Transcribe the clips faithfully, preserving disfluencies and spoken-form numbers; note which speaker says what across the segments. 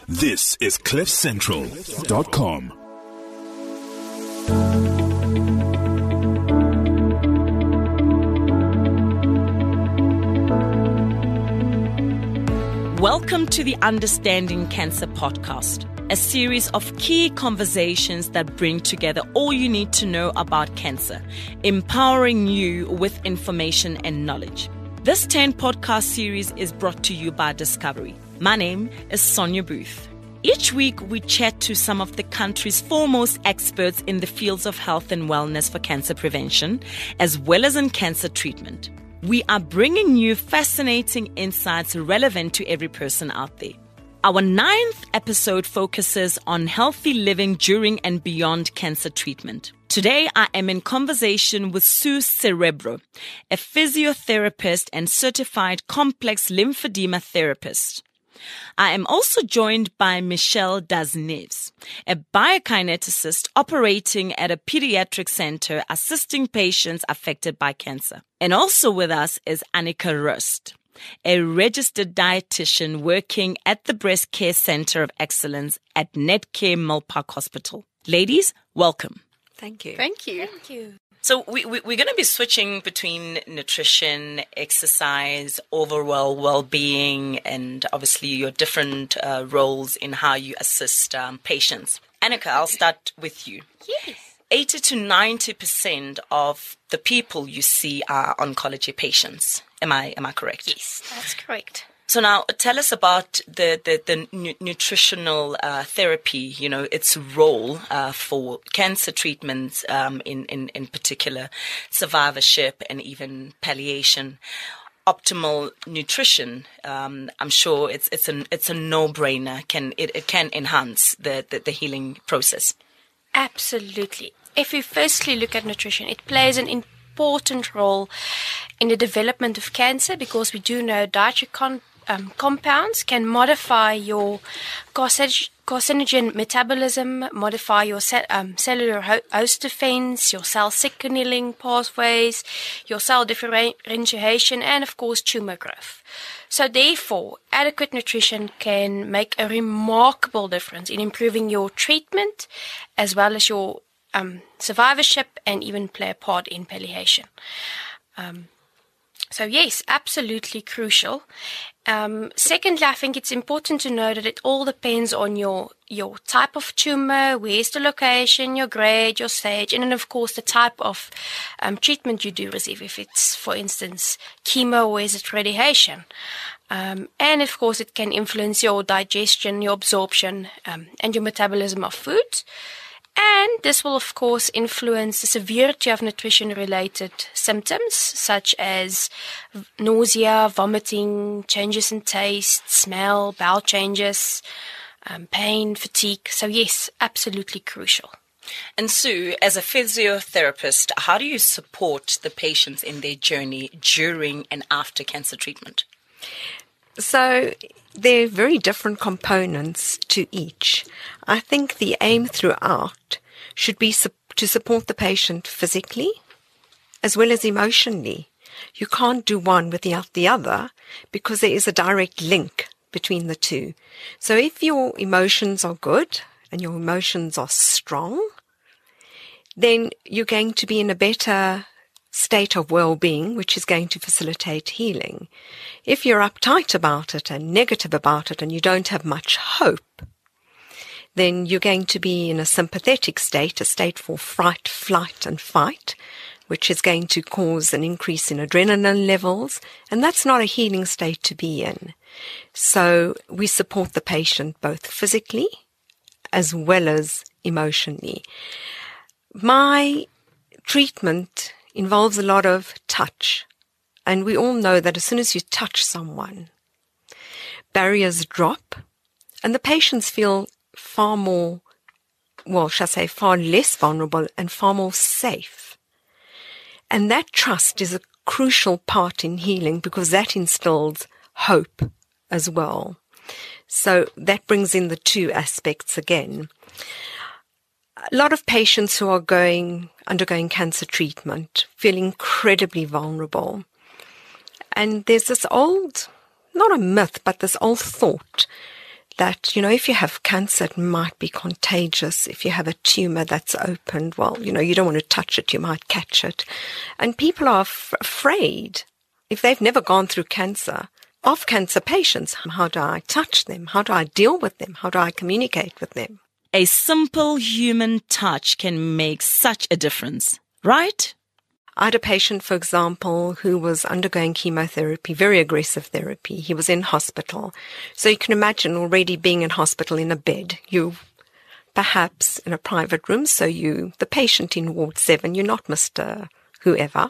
Speaker 1: This is cliff central dot com.
Speaker 2: Welcome to the Understanding Cancer podcast, a series of key conversations that bring together all you need to know about cancer, empowering you with information and knowledge. This ten podcast series is brought to you by Discovery. My name is Sonia Booth. Each week, we chat to some of the country's foremost experts in the fields of health and wellness for cancer prevention, as well as in cancer treatment. We are bringing you fascinating insights relevant to every person out there. Our ninth episode focuses on healthy living during and beyond cancer treatment. Today, I am in conversation with Sue Cerebro, a physiotherapist and certified complex lymphedema therapist. I am also joined by Michelle Dasneves, a biokineticist operating at a pediatric center assisting patients affected by cancer. And also with us is Annika Rust, a registered dietitian working at the Breast Care Center of Excellence at Netcare Milpark Hospital. Ladies, welcome.
Speaker 3: Thank you.
Speaker 4: Thank you.
Speaker 3: Thank you.
Speaker 2: So we, we, we're going to be switching between nutrition, exercise, overall well-being, and obviously your different uh, roles in how you assist um, patients. Annika, I'll start with you.
Speaker 4: Yes.
Speaker 2: eighty to ninety percent of the people you see are oncology patients. Am I am I correct?
Speaker 4: Yes, that's correct.
Speaker 2: So now tell us about the, the, the nu- nutritional uh, therapy, you know, its role uh, for cancer treatments um, in, in, in particular, survivorship and even palliation. Optimal nutrition, um, I'm sure it's it's a, it's a no-brainer. Can it, it can enhance the, the, the healing process.
Speaker 4: Absolutely. If we firstly look at nutrition, it plays an important role in the development of cancer because we do know dietary con- um, compounds can modify your carcinogen, carcinogen metabolism, modify your ce- um, cellular ho- host defense, your cell signaling pathways, your cell differentiation, and of course tumor growth. So therefore, adequate nutrition can make a remarkable difference in improving your treatment as well as your um, survivorship and even play a part in palliation. Um, so yes, absolutely crucial. Um, secondly, I think it's important to know that it all depends on your your type of tumor, where's the location, your grade, your stage, and then of course the type of um, treatment you do receive. If it's, for instance, chemo or is it radiation, um, and of course it can influence your digestion, your absorption, um, and your metabolism of food. And this will, of course, influence the severity of nutrition-related symptoms, such as nausea, vomiting, changes in taste, smell, bowel changes, um, pain, fatigue. So, yes, absolutely crucial.
Speaker 2: And Sue, as a physiotherapist, how do you support the patients in their journey during and after cancer treatment?
Speaker 3: So there are very different components to each. I think the aim throughout should be su- to support the patient physically as well as emotionally. You can't do one without the other because there is a direct link between the two. So if your emotions are good and your emotions are strong, then you're going to be in a better state of well-being, which is going to facilitate healing. If you're uptight about it and negative about it and you don't have much hope, then you're going to be in a sympathetic state, a state for fright, flight, and fight, which is going to cause an increase in adrenaline levels, and that's not a healing state to be in. So we support the patient both physically as well as emotionally. My treatment involves a lot of touch. And we all know that as soon as you touch someone, barriers drop and the patients feel far more, well, shall I say, far less vulnerable and far more safe. And that trust is a crucial part in healing because that instills hope as well. So that brings in the two aspects again. A lot of patients who are going undergoing cancer treatment feel incredibly vulnerable. And there's this old, not a myth, but this old thought that, you know, if you have cancer, it might be contagious. If you have a tumor that's opened, well, you know, you don't want to touch it, you might catch it. And people are f- afraid, if they've never gone through cancer, of cancer patients. How do I touch them? How do I deal with them? How do I communicate with them?
Speaker 2: A simple human touch can make such a difference, right?
Speaker 3: I had a patient, for example, who was undergoing chemotherapy, very aggressive therapy. He was in hospital. So you can imagine already being in hospital in a bed. You perhaps in a private room, so you, the patient in ward seven, you're not Mister whoever.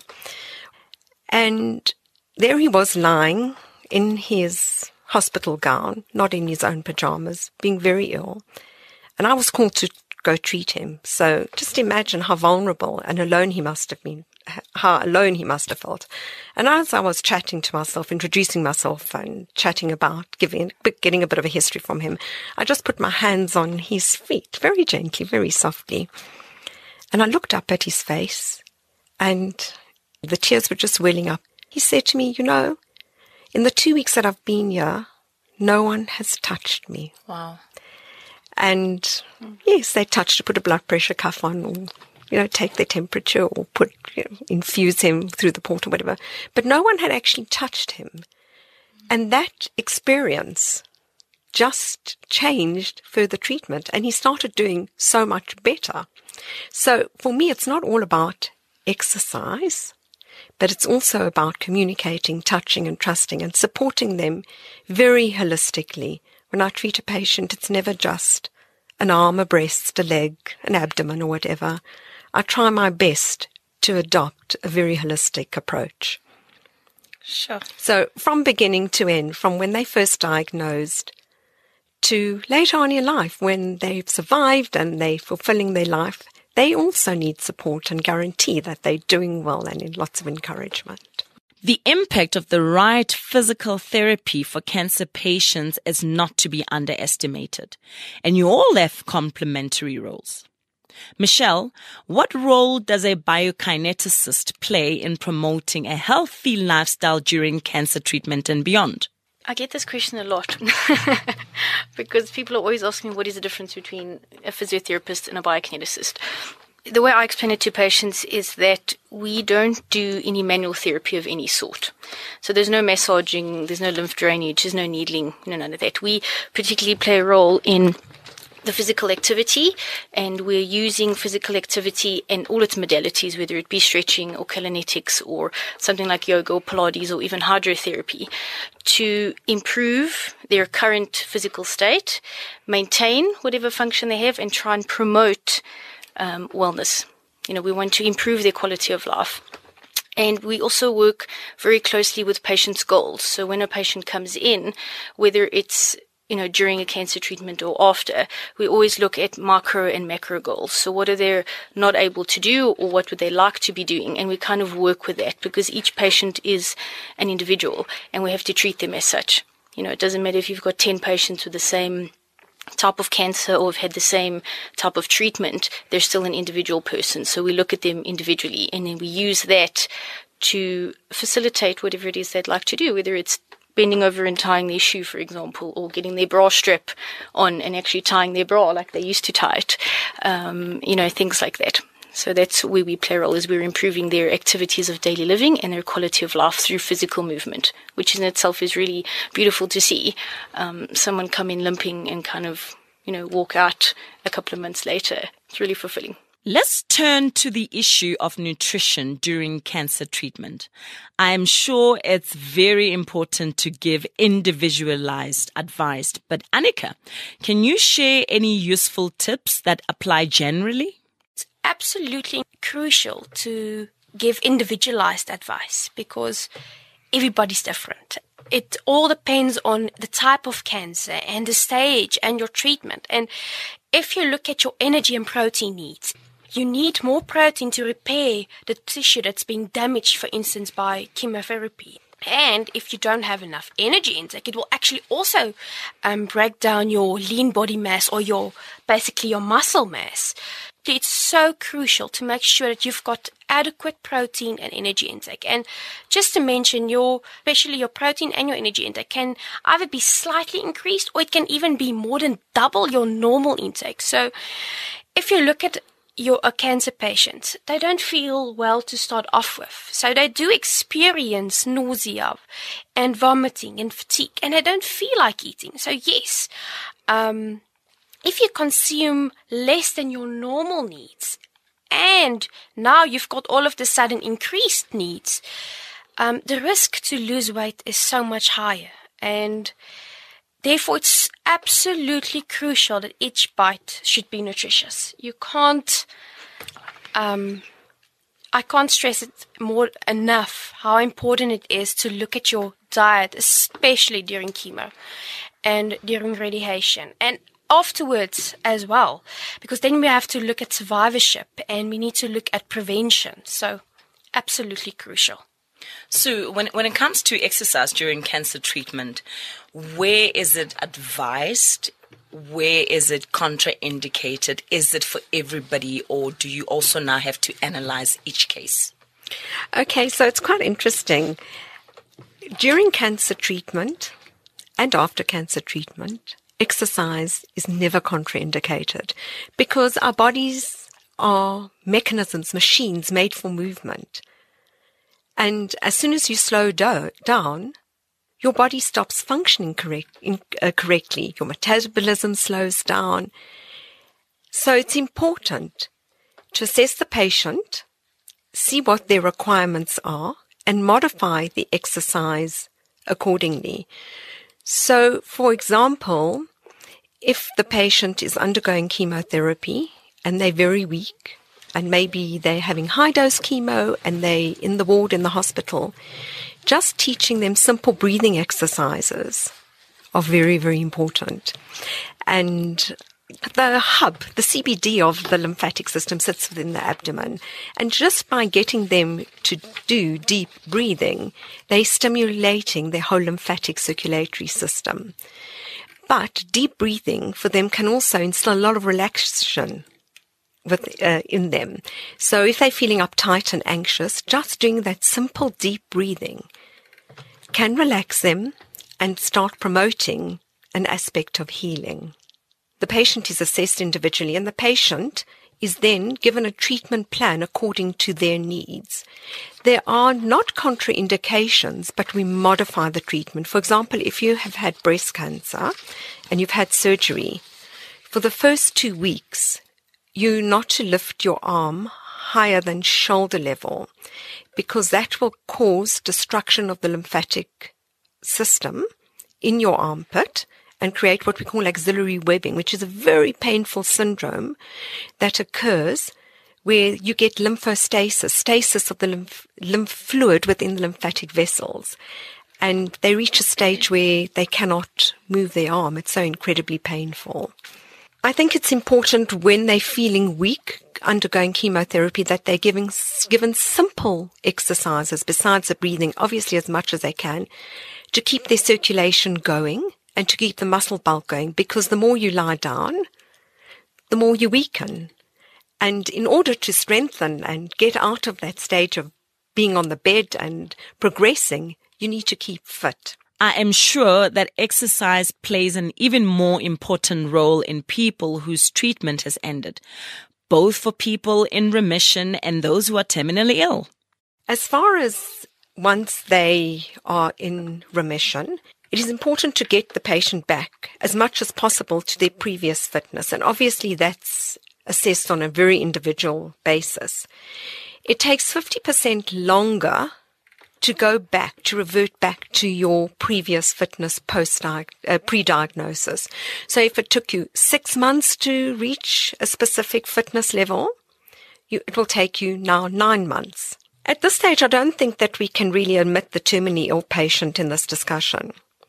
Speaker 3: And there he was lying in his hospital gown, not in his own pajamas, being very ill. And I was called to go treat him. So just imagine how vulnerable and alone he must have been. How alone he must have felt. And as I was chatting to myself, introducing myself and chatting about, giving, getting a bit of a history from him, I just put my hands on his feet, very gently, very softly. And I looked up at his face and the tears were just welling up. He said to me, you know, in the two weeks that I've been here, no one has touched me.
Speaker 4: Wow.
Speaker 3: And mm. yes, they touched, put a blood pressure cuff on, or you know, take their temperature or put, you know, infuse him through the port or whatever. But no one had actually touched him. And that experience just changed further treatment. And he started doing so much better. So for me, it's not all about exercise, but it's also about communicating, touching and trusting and supporting them very holistically. When I treat a patient, it's never just an arm, a breast, a leg, an abdomen or whatever. I try my best to adopt a very holistic approach.
Speaker 4: Sure.
Speaker 3: So from beginning to end, from when they first diagnosed to later on in life, when they've survived and they're fulfilling their life, they also need support and guarantee that they're doing well and in lots of encouragement.
Speaker 2: The impact of the right physical therapy for cancer patients is not to be underestimated, and you all have complementary roles. Michelle, what role does a biokineticist play in promoting a healthy lifestyle during cancer treatment and beyond?
Speaker 4: I get this question a lot because people are always asking me what is the difference between a physiotherapist and a biokineticist. The way I explain it to patients is that we don't do any manual therapy of any sort. So there's no massaging, there's no lymph drainage, there's no needling, no, none of that. We particularly play a role in the physical activity, and we're using physical activity in all its modalities, whether it be stretching or kinetics or something like yoga or Pilates or even hydrotherapy, to improve their current physical state, maintain whatever function they have, and try and promote um, wellness. You know, we want to improve their quality of life. And we also work very closely with patients' goals. So when a patient comes in, whether it's you know, during a cancer treatment or after, we always look at micro and macro goals. So what are they not able to do, or what would they like to be doing? And we kind of work with that because each patient is an individual and we have to treat them as such. You know, it doesn't matter if you've got ten patients with the same type of cancer or have had the same type of treatment, they're still an individual person. So we look at them individually and then we use that to facilitate whatever it is they'd like to do, whether it's bending over and tying their shoe, for example, or getting their bra strap on and actually tying their bra like they used to tie it, um, you know, things like that. So that's where we play a role, is we're improving their activities of daily living and their quality of life through physical movement, which in itself is really beautiful to see. Um, someone come in limping and kind of, you know, walk out a couple of months later. It's really fulfilling.
Speaker 2: Let's turn to the issue of nutrition during cancer treatment. I'm sure it's very important to give individualized advice, but Annika, can you share any useful tips that apply generally?
Speaker 4: It's absolutely crucial to give individualized advice because everybody's different. It all depends on the type of cancer and the stage and your treatment. And if you look at your energy and protein needs, you need more protein to repair the tissue that's been damaged, for instance, by chemotherapy. And if you don't have enough energy intake, it will actually also um, break down your lean body mass or your basically your muscle mass. absolutely, it's so crucial to make sure that you've got adequate protein and energy intake. And just to mention, your, especially your protein and your energy intake can either be slightly increased or it can even be more than double your normal intake. So if you look at your a cancer patient, they don't feel well to start off with. So they do experience nausea and vomiting and fatigue, and they don't feel like eating. So yes, um, if you consume less than your normal needs, and now you've got all of the sudden increased needs, um, the risk to lose weight is so much higher. And therefore, it's absolutely crucial that each bite should be nutritious. You can't, um, I can't stress it more enough how important it is to look at your diet, especially during chemo and during radiation. And afterwards as well, because then we have to look at survivorship and we need to look at prevention. So absolutely crucial.
Speaker 2: So when when it comes to exercise during cancer treatment, where is it advised? Where is it contraindicated? Is it for everybody, or do you also now have to analyze each case?
Speaker 3: Okay, so it's quite interesting. During cancer treatment and after cancer treatment, exercise is never contraindicated because our bodies are mechanisms, machines made for movement. And as soon as you slow do- down, your body stops functioning correct, in, uh, correctly. Your metabolism slows down. So it's important to assess the patient, see what their requirements are, and modify the exercise accordingly. So, for example, if the patient is undergoing chemotherapy and they're very weak, and maybe they're having high-dose chemo and they're in the ward in the hospital, just teaching them simple breathing exercises are very, very important. And the hub, the C B D of the lymphatic system sits within the abdomen. And just by getting them to do deep breathing, they're stimulating their whole lymphatic circulatory system. But deep breathing for them can also instill a lot of relaxation with, uh, in them. So if they're feeling uptight and anxious, just doing that simple deep breathing can relax them and start promoting an aspect of healing. The patient is assessed individually, and the patient is then given a treatment plan according to their needs. There are not contraindications, but we modify the treatment. For example, if you have had breast cancer and you've had surgery, for the first two weeks, you're not to lift your arm higher than shoulder level, because that will cause destruction of the lymphatic system in your armpit and create what we call axillary webbing, which is a very painful syndrome that occurs where you get lymphostasis, stasis of the lymph, lymph fluid within the lymphatic vessels. And they reach a stage where they cannot move their arm. It's so incredibly painful. I think it's important when they're feeling weak, undergoing chemotherapy, that they're giving, given simple exercises besides the breathing, obviously as much as they can, to keep their circulation going and to keep the muscle bulk going, because the more you lie down, the more you weaken. And in order to strengthen and get out of that stage of being on the bed and progressing, you need to keep fit.
Speaker 2: I am sure that exercise plays an even more important role in people whose treatment has ended, both for people in remission and those who are terminally ill.
Speaker 3: As far as once they are in remission, it is important to get the patient back as much as possible to their previous fitness. And obviously that's assessed on a very individual basis. It takes fifty percent longer to go back, to revert back to your previous fitness post uh, pre-diagnosis. So if it took you six months to reach a specific fitness level, you, it will take you now nine months. At this stage, I don't think that we can really omit the terminally ill patient in this discussion.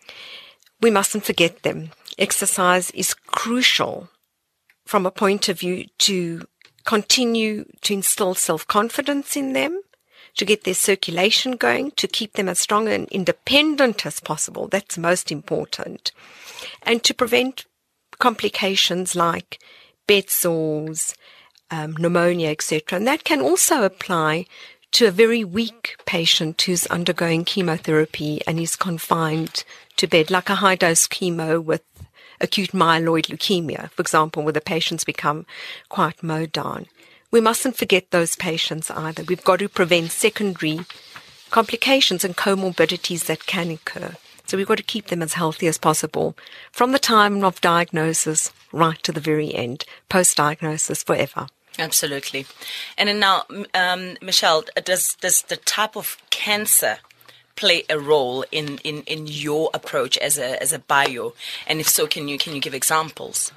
Speaker 3: We mustn't forget them. Exercise is crucial from a point of view to continue to instill self-confidence in them, to get their circulation going, to keep them as strong and independent as possible. That's most important. And to prevent complications like bed sores, um, pneumonia, et cetera. And that can also apply to a very weak patient who's undergoing chemotherapy and is confined to bed, like a high-dose chemo with acute myeloid leukemia, for example, where the patients become quite mowed down. We mustn't forget those patients either. We've got to prevent secondary complications and comorbidities that can occur. So we've got to keep them as healthy as possible from the time of diagnosis right to the very end, post-diagnosis, forever.
Speaker 2: Absolutely. And then now, um, Michelle, does does the type of cancer play a role in, in, in your approach as a as a bio? And if so, can you can you give examples?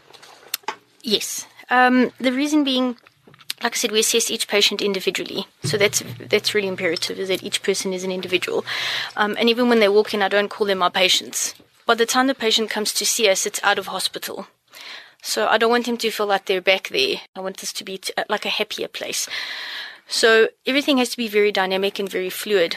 Speaker 4: Yes. Um, the reason being, like I said, we assess each patient individually. So that's that's really imperative, is that each person is an individual. Um, and even when they walk in, I don't call them our patients. By the time the patient comes to see us, it's out of hospital. So I don't want him to feel like they're back there. I want this to be t- like a happier place. So everything has to be very dynamic and very fluid.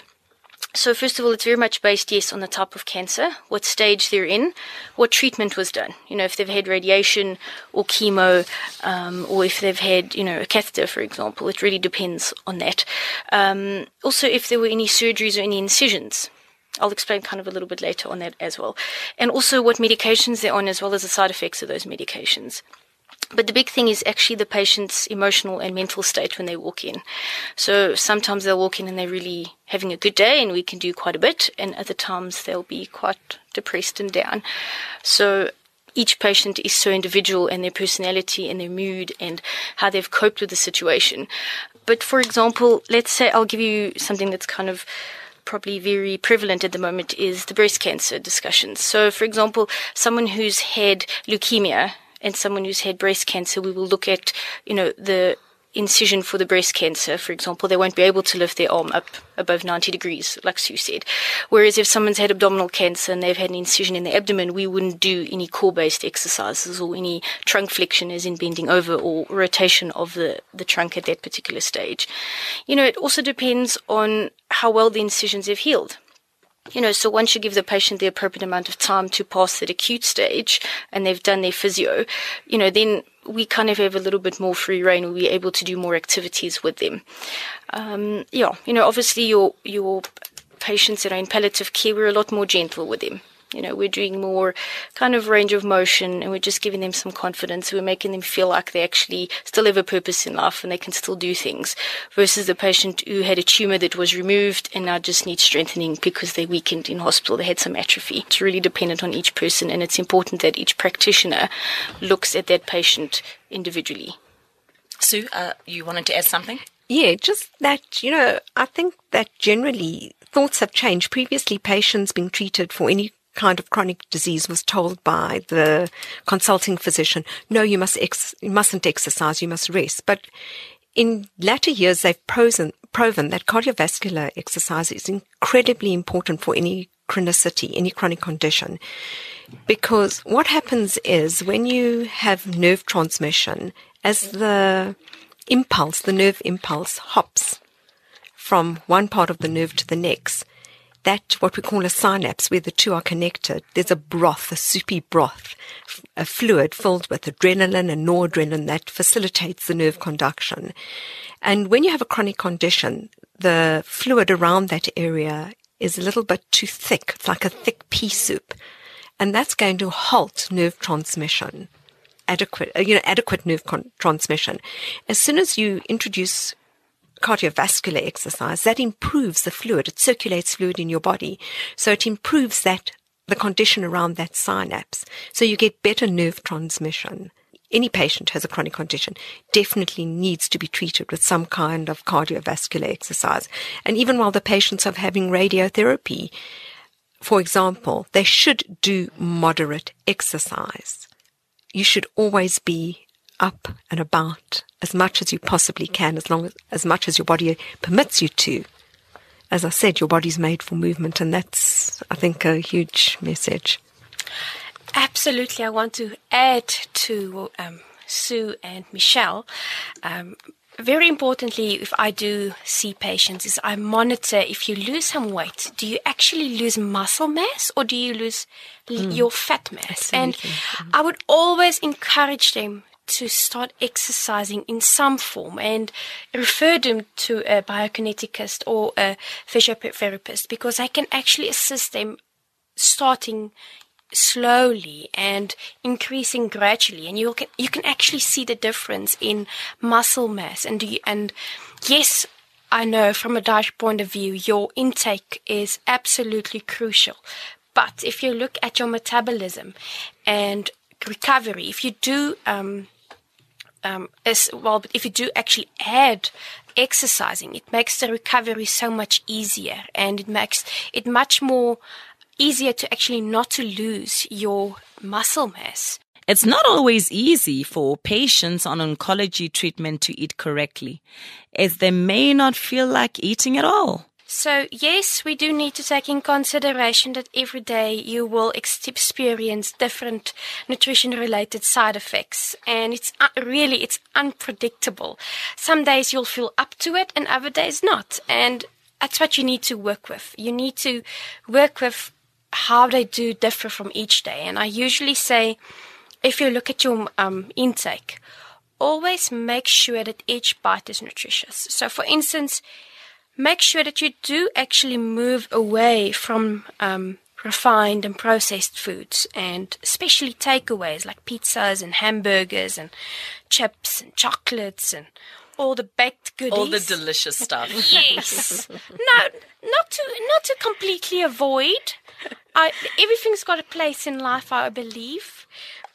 Speaker 4: So first of all, it's very much based, yes, on the type of cancer, what stage they're in, what treatment was done. You know, if they've had radiation or chemo, um, or if they've had, you know, a catheter, for example, it really depends on that. Um, also, if there were any surgeries or any incisions. I'll explain kind of a little bit later on that as well. And also what medications they're on, as well as the side effects of those medications. But the big thing is actually the patient's emotional and mental state when they walk in. So sometimes they'll walk in and they're really having a good day and we can do quite a bit. And other times they'll be quite depressed and down. So each patient is so individual, and their personality and their mood and how they've coped with the situation. But for example, let's say I'll give you something that's kind of probably very prevalent at the moment is the breast cancer discussions. So, for example, someone who's had leukemia and someone who's had breast cancer, we will look at, you know, the incision for the breast cancer. For example, they won't be able to lift their arm up above ninety degrees, like Sue said. Whereas if someone's had abdominal cancer and they've had an incision in the abdomen, we wouldn't do any core-based exercises or any trunk flexion, as in bending over, or rotation of the, the trunk at that particular stage. You know, it also depends on how well the incisions have healed. You know, so once you give the patient the appropriate amount of time to pass that acute stage and they've done their physio, you know, then we kind of have a little bit more free rein. We'll be able to do more activities with them. Um, yeah, you know, obviously your your patients that are in palliative care, we're a lot more gentle with them. You know, we're doing more kind of range of motion, and we're just giving them some confidence. We're making them feel like they actually still have a purpose in life and they can still do things, versus the patient who had a tumor that was removed and now just needs strengthening because they weakened in hospital. They had some atrophy. It's really dependent on each person, and it's important that each practitioner looks at that patient individually.
Speaker 2: Sue, uh, you wanted to add something?
Speaker 3: Yeah, just that, you know, I think that generally thoughts have changed. Previously, patients being treated for any kind of chronic disease was told by the consulting physician, no, you must ex- you mustn't exercise, you must rest. But in latter years, they've proven, proven that cardiovascular exercise is incredibly important for any chronicity, any chronic condition. Because what happens is when you have nerve transmission, as the impulse, the nerve impulse hops from one part of the nerve to the next, that what we call a synapse, where the two are connected, there's a broth, a soupy broth, a fluid filled with adrenaline and noradrenaline that facilitates the nerve conduction. And when you have a chronic condition, the fluid around that area is a little bit too thick. It's like a thick pea soup. And that's going to halt nerve transmission, adequate, you know, adequate nerve con- transmission. As soon as you introduce cardiovascular exercise, that improves the fluid. It circulates fluid in your body. So it improves that, the condition around that synapse. So you get better nerve transmission. Any patient who has a chronic condition definitely needs to be treated with some kind of cardiovascular exercise. And even while the patients are having radiotherapy, for example, they should do moderate exercise. You should always be up and about as much as you possibly can, as long as, as much as your body permits you to. As I said, your body's made for movement, and that's, I think, a huge message.
Speaker 4: Absolutely. I want to add to um, Sue and Michelle. Um, very importantly, if I do see patients, is I monitor if you lose some weight, do you actually lose muscle mass or do you lose mm. your fat mass?
Speaker 3: Absolutely.
Speaker 4: And I would always encourage them to start exercising in some form and refer them to a biokineticist or a physiotherapist, because I can actually assist them starting slowly and increasing gradually, and you can you can actually see the difference in muscle mass. And you, and yes, I know from a diet point of view, your intake is absolutely crucial. But if you look at your metabolism and recovery, if you do um, um, as well, if you do actually add exercising, it makes the recovery so much easier, and it makes it much more easier to actually not to lose your muscle mass.
Speaker 2: It's not always easy for patients on oncology treatment to eat correctly, as they may not feel like eating at all.
Speaker 4: So yes, we do need to take in consideration that every day you will ex- experience different nutrition-related side effects, and it's uh, really, it's unpredictable. Some days you'll feel up to it and other days not, and that's what you need to work with. You need to work with how they do differ from each day. And I usually say, if you look at your um, intake, always make sure that each bite is nutritious. So for instance, make sure that you do actually move away from um, refined and processed foods, and especially takeaways like pizzas and hamburgers and chips and chocolates and all the baked goodies.
Speaker 2: All the delicious stuff.
Speaker 4: Yes. No, not to not to completely avoid. I, everything's got a place in life, I believe.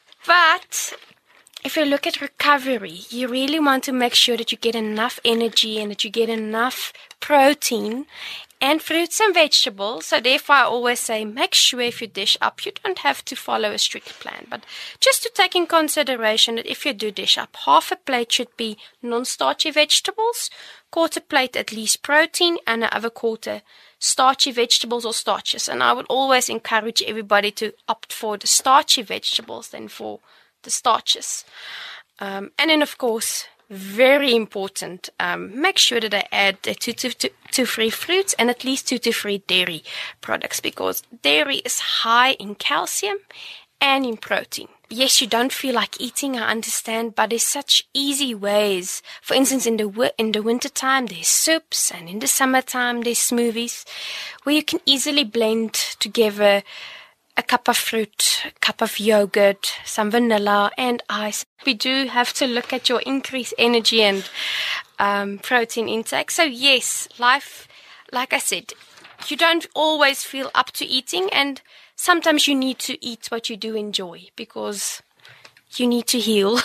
Speaker 4: But if you look at recovery, you really want to make sure that you get enough energy and that you get enough protein and fruits and vegetables. So therefore, I always say, make sure if you dish up, you don't have to follow a strict plan. But just to take in consideration that if you do dish up, half a plate should be non-starchy vegetables, quarter plate at least protein, and the other quarter starchy vegetables or starches. And I would always encourage everybody to opt for the starchy vegetables than for the starches. Um, and then, of course, very important, um, make sure that I add uh, two to two, two free fruits and at least two to three dairy products, because dairy is high in calcium and in protein. Yes, you don't feel like eating, I understand, but there's such easy ways. For instance, in the in the winter time, there's soups, and in the summertime, there's smoothies, where you can easily blend together a cup of fruit, a cup of yogurt, some vanilla, and ice. We do have to look at your increased energy and um, protein intake. So yes, life, like I said, you don't always feel up to eating, and sometimes you need to eat what you do enjoy because you need to heal.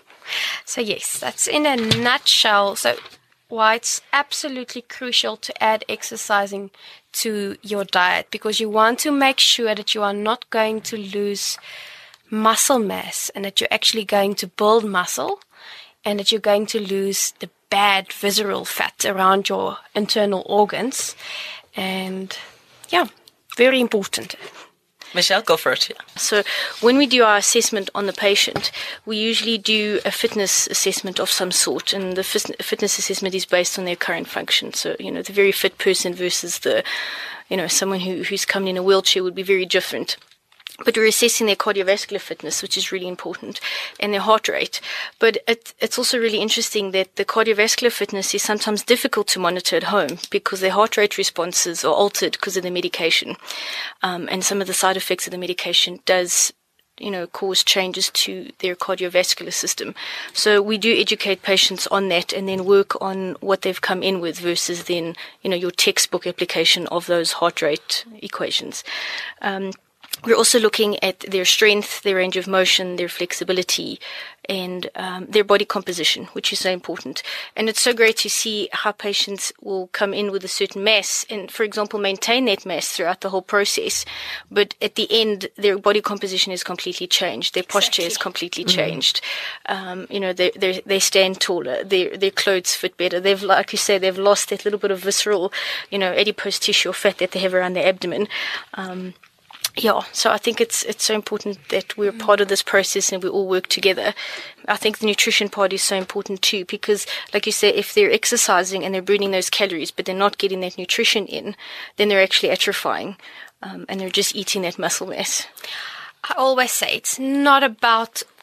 Speaker 4: So yes, that's in a nutshell. So why it's absolutely crucial to add exercising to your diet, because you want to make sure that you are not going to lose muscle mass and that you're actually going to build muscle, and that you're going to lose the bad visceral fat around your internal organs. And yeah, very important.
Speaker 2: Michelle, go for it.
Speaker 5: So when we do our assessment on the patient, we usually do a fitness assessment of some sort, and the fitness assessment is based on their current function. So, you know, the very fit person versus the, you know, someone who, who's coming in a wheelchair would be very different. But we're assessing their cardiovascular fitness, which is really important, and their heart rate. But it, it's also really interesting that the cardiovascular fitness is sometimes difficult to monitor at home because their heart rate responses are altered because of the medication. Um, and some of the side effects of the medication does, you know, cause changes to their cardiovascular system. So we do educate patients on that and then work on what they've come in with versus then, you know, your textbook application of those heart rate equations. Um, We're also looking at their strength, their range of motion, their flexibility, and um, their body composition, which is so important. And it's so great to see how patients will come in with a certain mass and, for example, maintain that mass throughout the whole process. But at the end, their body composition is completely changed. Their posture
Speaker 4: Exactly.
Speaker 5: is completely mm-hmm. changed. Um, you know, they they they stand taller. Their their clothes fit better. They've, like you say, they've lost that little bit of visceral, you know, adipose tissue or fat that they have around their abdomen. Um, Yeah, so I think it's it's so important that we're part of this process and we all work together. I think the nutrition part is so important too, because, like you say, if they're exercising and they're burning those calories, but they're not getting that nutrition in, then they're actually atrophying, um, and they're just eating that muscle mass.
Speaker 4: I always say it's not about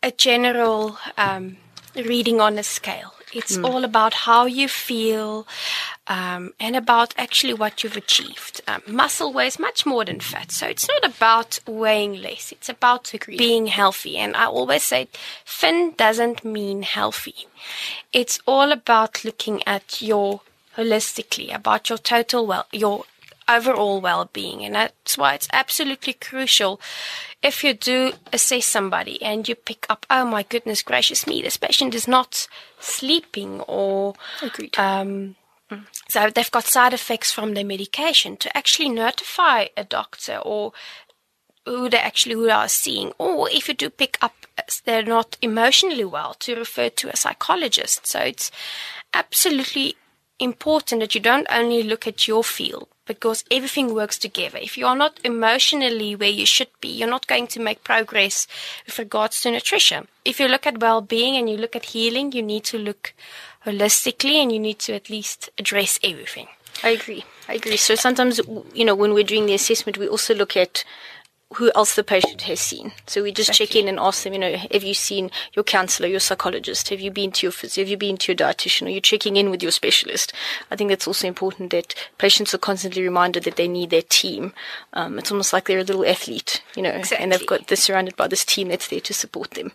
Speaker 4: a general um, reading on a scale. It's mm. all about how you feel um, and about actually what you've achieved. Um, muscle weighs much more than fat. So it's not about weighing less. It's about Agreed. being healthy. And I always say thin doesn't mean healthy. It's all about looking at your holistically, about your total well, your overall well-being. And that's why it's absolutely crucial if you do assess somebody and you pick up, oh my goodness gracious me, this patient is not sleeping or
Speaker 5: Agreed.
Speaker 4: Um, mm. so they've got side effects from their medication, to actually notify a doctor or who they actually who they are seeing. Or if you do pick up they're not emotionally well, to refer to a psychologist. So it's absolutely important that you don't only look at your field, because everything works together. If you are not emotionally where you should be, you're not going to make progress with regards to nutrition. If you look at well-being and you look at healing, you need to look holistically and you need to at least address everything.
Speaker 5: I agree. I agree. So sometimes, you know, when we're doing the assessment, we also look at who else the patient has seen. So we just exactly. check in and ask them, you know, have you seen your counselor, your psychologist? Have you been to your physio? Have you been to your dietitian? Are you checking in with your specialist? I think that's also important that patients are constantly reminded that they need their team. Um, it's almost like they're a little athlete, you know, exactly. and they've got, they're surrounded by this team that's there to support them.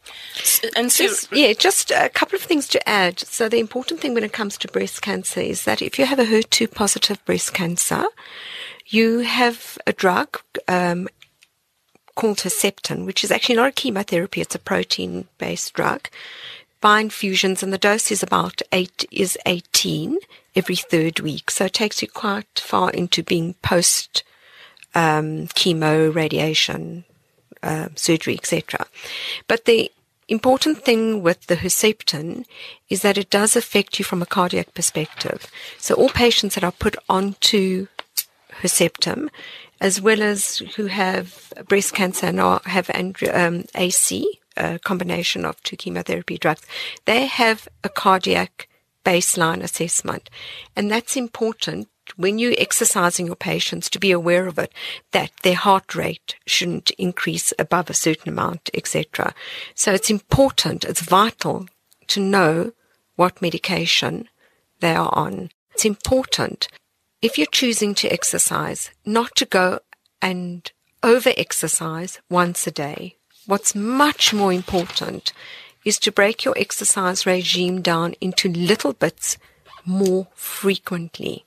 Speaker 3: And so, yeah, just a couple of things to add. So the important thing when it comes to breast cancer is that if you have a H E R two positive breast cancer, you have a drug um, called Herceptin, which is actually not a chemotherapy, it's a protein-based drug, by infusions, and the dose is about eight is eighteen every third week. So it takes you quite far into being post um, chemo, radiation, uh, surgery, et cetera. But the important thing with the Herceptin is that it does affect you from a cardiac perspective. So all patients that are put onto Herceptin, as well as who have breast cancer and are, have um, A C, a combination of two chemotherapy drugs, they have a cardiac baseline assessment. And that's important when you're exercising your patients to be aware of it, that their heart rate shouldn't increase above a certain amount, et cetera. So it's important, it's vital to know what medication they are on. It's important, if you're choosing to exercise, not to go and over-exercise once a day. What's much more important is to break your exercise regime down into little bits more frequently.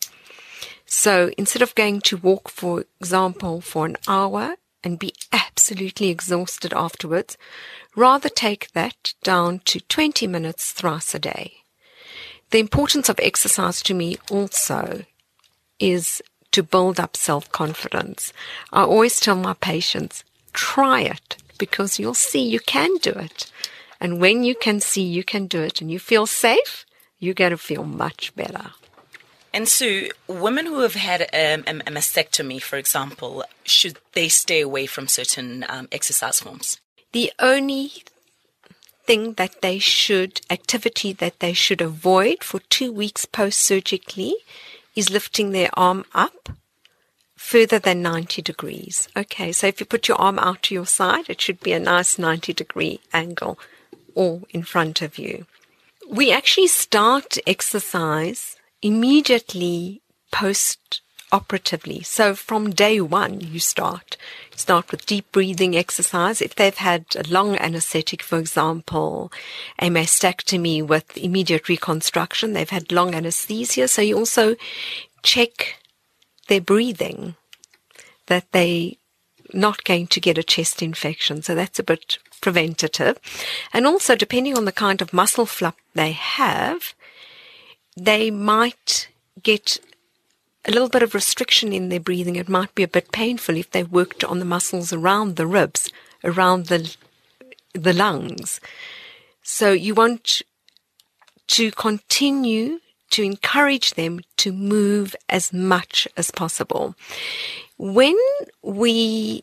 Speaker 3: So instead of going to walk, for example, for an hour and be absolutely exhausted afterwards, rather take that down to twenty minutes thrice a day. The importance of exercise to me also is to build up self-confidence. I always tell my patients, try it, because you'll see you can do it. And when you can see you can do it and you feel safe, you're going to feel much better.
Speaker 2: And Sue, women who have had um, a mastectomy, for example, should they stay away from certain um, exercise forms?
Speaker 3: The only thing that they should, activity that they should avoid for two weeks post-surgically is lifting their arm up further than ninety degrees. Okay, so if you put your arm out to your side, it should be a nice ninety degree angle or in front of you. We actually start exercise immediately post-operatively. So from day one, you start. You start with deep breathing exercise. If they've had a long anesthetic, for example, a mastectomy with immediate reconstruction, they've had long anesthesia. So you also check their breathing, that they're not going to get a chest infection. So that's a bit preventative. And also, depending on the kind of muscle flap they have, they might get a little bit of restriction in their breathing. It might be a bit painful if they worked on the muscles around the ribs, around the the lungs. So you want to continue to encourage them to move as much as possible. When we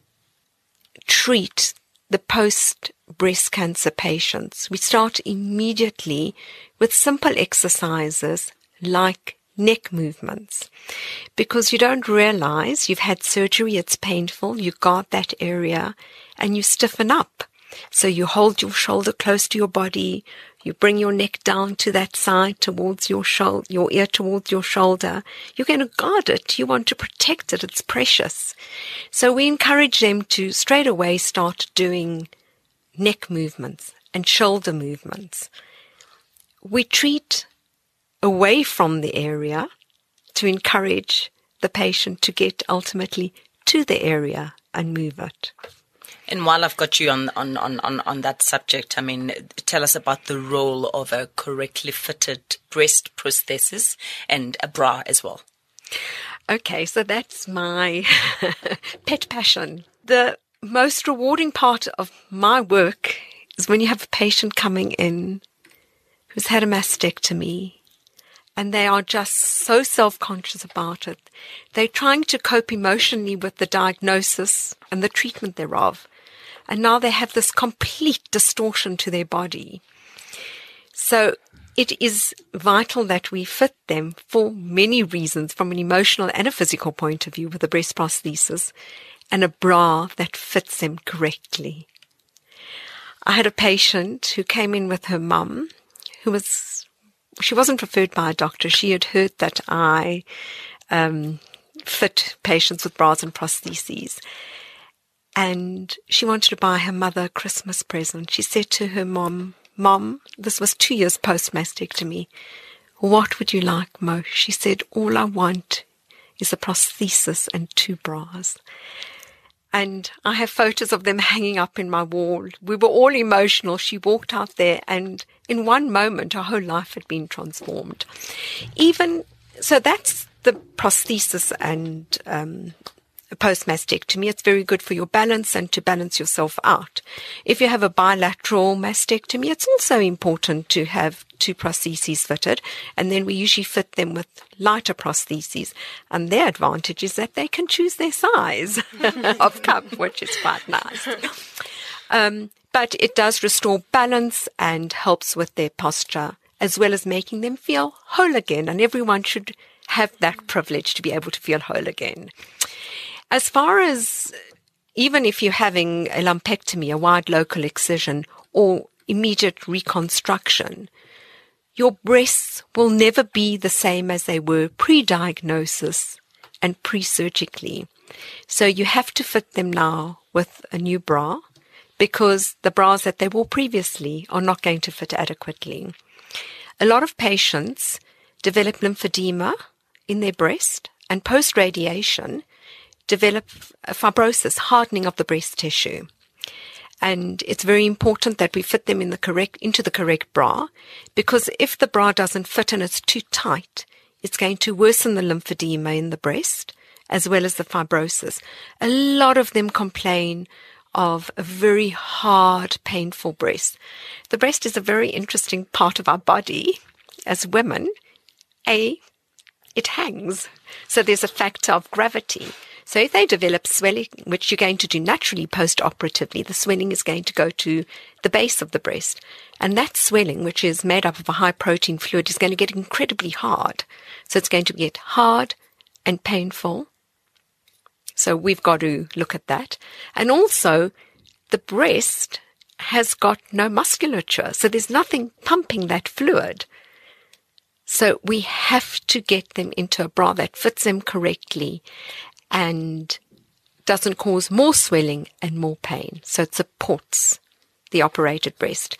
Speaker 3: treat the post-breast cancer patients, we start immediately with simple exercises like neck movements, because you don't realize you've had surgery, it's painful, you guard that area and you stiffen up. So you hold your shoulder close to your body. You bring your neck down to that side towards your shoulder, your ear towards your shoulder. You're going to guard it. You want to protect it. It's precious. So we encourage them to straight away start doing neck movements and shoulder movements. We treat away from the area to encourage the patient to get ultimately to the area and move it.
Speaker 2: And while I've got you on, on, on, on, on that subject, I mean, tell us about the role of a correctly fitted breast prosthesis and a bra as well.
Speaker 3: Okay, so that's my pet passion. The most rewarding part of my work is when you have a patient coming in who's had a mastectomy and they are just so self-conscious about it. They're trying to cope emotionally with the diagnosis and the treatment thereof. And now they have this complete distortion to their body. So it is vital that we fit them for many reasons, from an emotional and a physical point of view, with a breast prosthesis and a bra that fits them correctly. I had a patient who came in with her mum, who was, she wasn't referred by a doctor. She had heard that I um, fit patients with bras and prostheses. And she wanted to buy her mother a Christmas present. She said to her mom, Mom, this was two years post-mastectomy, what would you like most? She said, all I want is a prosthesis and two bras. And I have photos of them hanging up in my wall. We were all emotional. She walked out there and in one moment, her whole life had been transformed. Even, so that's the prosthesis and um post-mastectomy. It's very good for your balance and to balance yourself out. If you have a bilateral mastectomy, it's also important to have two prostheses fitted, and then we usually fit them with lighter prostheses. And their advantage is that they can choose their size of cup, which is quite nice. Um, but it does restore balance and helps with their posture, as well as making them feel whole again. And everyone should have that privilege to be able to feel whole again. As far as, even if you're having a lumpectomy, a wide local excision, or immediate reconstruction, your breasts will never be the same as they were pre-diagnosis and pre-surgically. So you have to fit them now with a new bra, because the bras that they wore previously are not going to fit adequately. A lot of patients develop lymphedema in their breast, and post-radiation develop fibrosis, hardening of the breast tissue. And it's very important that we fit them in the correct, into the correct bra, because if the bra doesn't fit and it's too tight, it's going to worsen the lymphedema in the breast, as well as the fibrosis. A lot of them complain of a very hard, painful breast. The breast is a very interesting part of our body as women. A, it hangs. So there's a factor of gravity. So if they develop swelling, which you're going to do naturally post-operatively, the swelling is going to go to the base of the breast. And that swelling, which is made up of a high-protein fluid, is going to get incredibly hard. So it's going to get hard and painful. So we've got to look at that. And also, the breast has got no musculature, so there's nothing pumping that fluid. So we have to get them into a bra that fits them correctly and doesn't cause more swelling and more pain. So it supports the operated breast.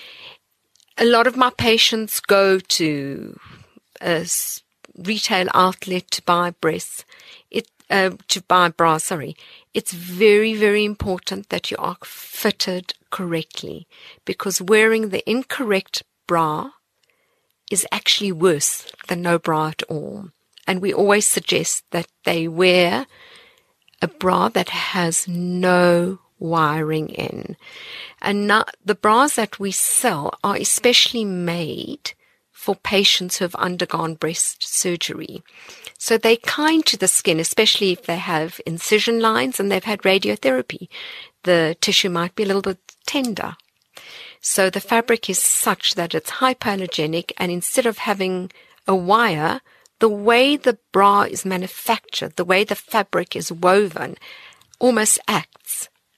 Speaker 3: A lot of my patients go to a retail outlet to buy breasts, it, uh, to buy bras, sorry. It's very, very important that you are fitted correctly, because wearing the incorrect bra is actually worse than no bra at all. And we always suggest that they wear a bra that has no wiring in. And not, the bras that we sell are especially made for patients who have undergone breast surgery. So they're kind to the skin, especially if they have incision lines and they've had radiotherapy. The tissue might be a little bit tender. So the fabric is such that it's hypoallergenic, and instead of having a wire, the way the bra is manufactured, the way the fabric is woven, almost acts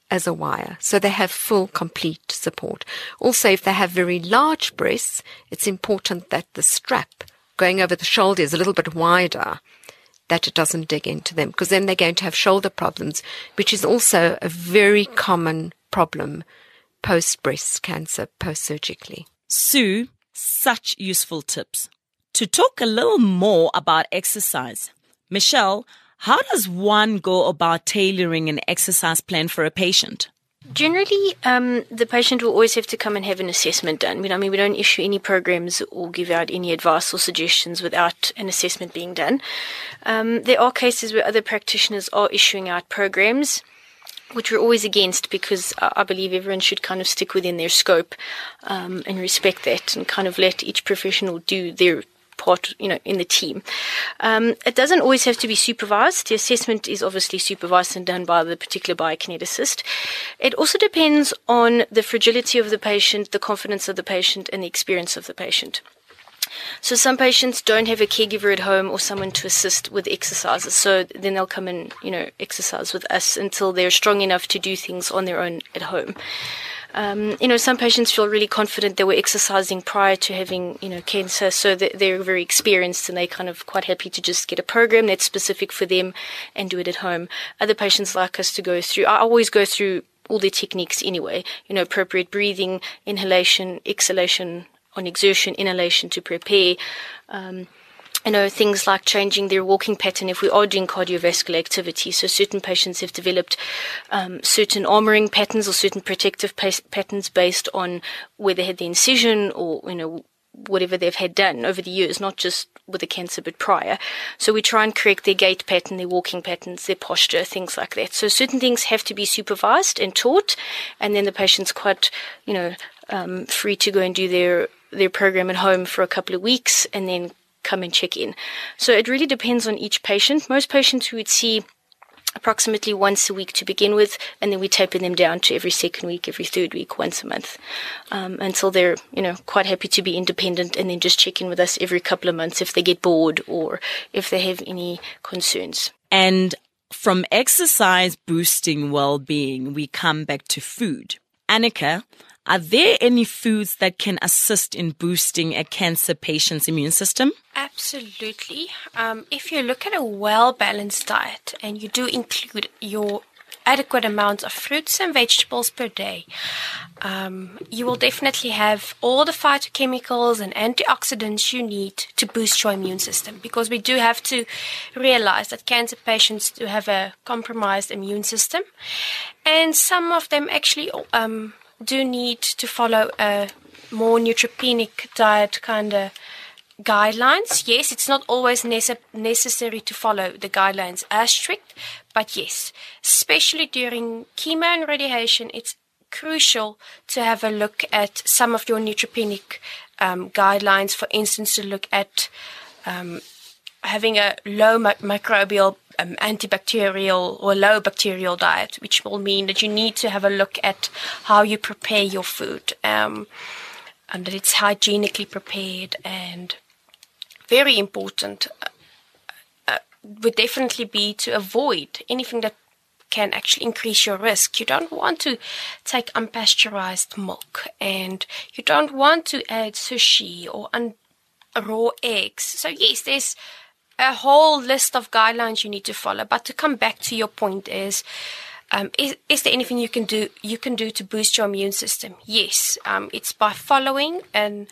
Speaker 3: as a wire. So they have full, complete support. Also, if they have very large breasts, it's important that the strap going over the shoulder is a little bit wider, that it doesn't dig into them, because then they're going to have shoulder problems, which is also a very common problem post-breast cancer, post-surgically.
Speaker 2: Sue, such useful tips. To talk a little more about exercise, Michelle, how does one go about tailoring an exercise plan for a patient?
Speaker 5: Generally, um, the patient will always have to come and have an assessment done. I mean, we don't issue any programs or give out any advice or suggestions without an assessment being done. Um, there are cases where other practitioners are issuing out programs, which we're always against, because I believe everyone should kind of stick within their scope um, and respect that, and kind of let each professional do their part, you know, in the team. Um, it doesn't always have to be supervised. The assessment is obviously supervised and done by the particular biokineticist. It also depends on the fragility of the patient, the confidence of the patient, and the experience of the patient. So some patients don't have a caregiver at home or someone to assist with exercises. So then they'll come and, you know, exercise with us until they're strong enough to do things on their own at home. Um, you know, some patients feel really confident they were exercising prior to having, you know, cancer, so that they're very experienced and they're kind of quite happy to just get a program that's specific for them and do it at home. Other patients like us to go through, I always go through all their techniques anyway, you know, appropriate breathing, inhalation, exhalation on exertion, inhalation to prepare, um, you know, things like changing their walking pattern if we are doing cardiovascular activity. So certain patients have developed um, certain armoring patterns or certain protective pa- patterns based on where they had the incision or, you know, whatever they've had done over the years, not just with the cancer but prior. So we try and correct their gait pattern, their walking patterns, their posture, things like that. So certain things have to be supervised and taught, and then the patient's quite, you know, um, free to go and do their, their program at home for a couple of weeks and then come and check in. So it really depends on each patient. Most patients we would see approximately once a week to begin with, and then we taper them down to every second week, every third week, once a month, um, until they're, you know, quite happy to be independent, and then just check in with us every couple of months if they get bored or if they have any concerns.
Speaker 2: And from exercise boosting well-being, we come back to food. Annika, are there any foods that can assist in boosting a cancer patient's immune system?
Speaker 4: Absolutely. Um, if you look at a well-balanced diet and you do include your adequate amount of fruits and vegetables per day, um, you will definitely have all the phytochemicals and antioxidants you need to boost your immune system, because we do have to realize that cancer patients do have a compromised immune system, and some of them actually um, do need to follow a more neutropenic diet kind of guidelines. Yes, it's not always nece- necessary to follow the guidelines as strict, but yes, especially during chemo and radiation, it's crucial to have a look at some of your neutropenic um, guidelines. For instance, to look at um, having a low mi- microbial um, antibacterial or low bacterial diet, which will mean that you need to have a look at how you prepare your food, um, and that it's hygienically prepared. And very important uh, uh, would definitely be to avoid anything that can actually increase your risk. You don't want to take unpasteurized milk, and you don't want to add sushi or un- raw eggs. So yes, there's a whole list of guidelines you need to follow. But to come back to your point is, um, is, is there anything you can do you can do to boost your immune system? Yes, um, it's by following an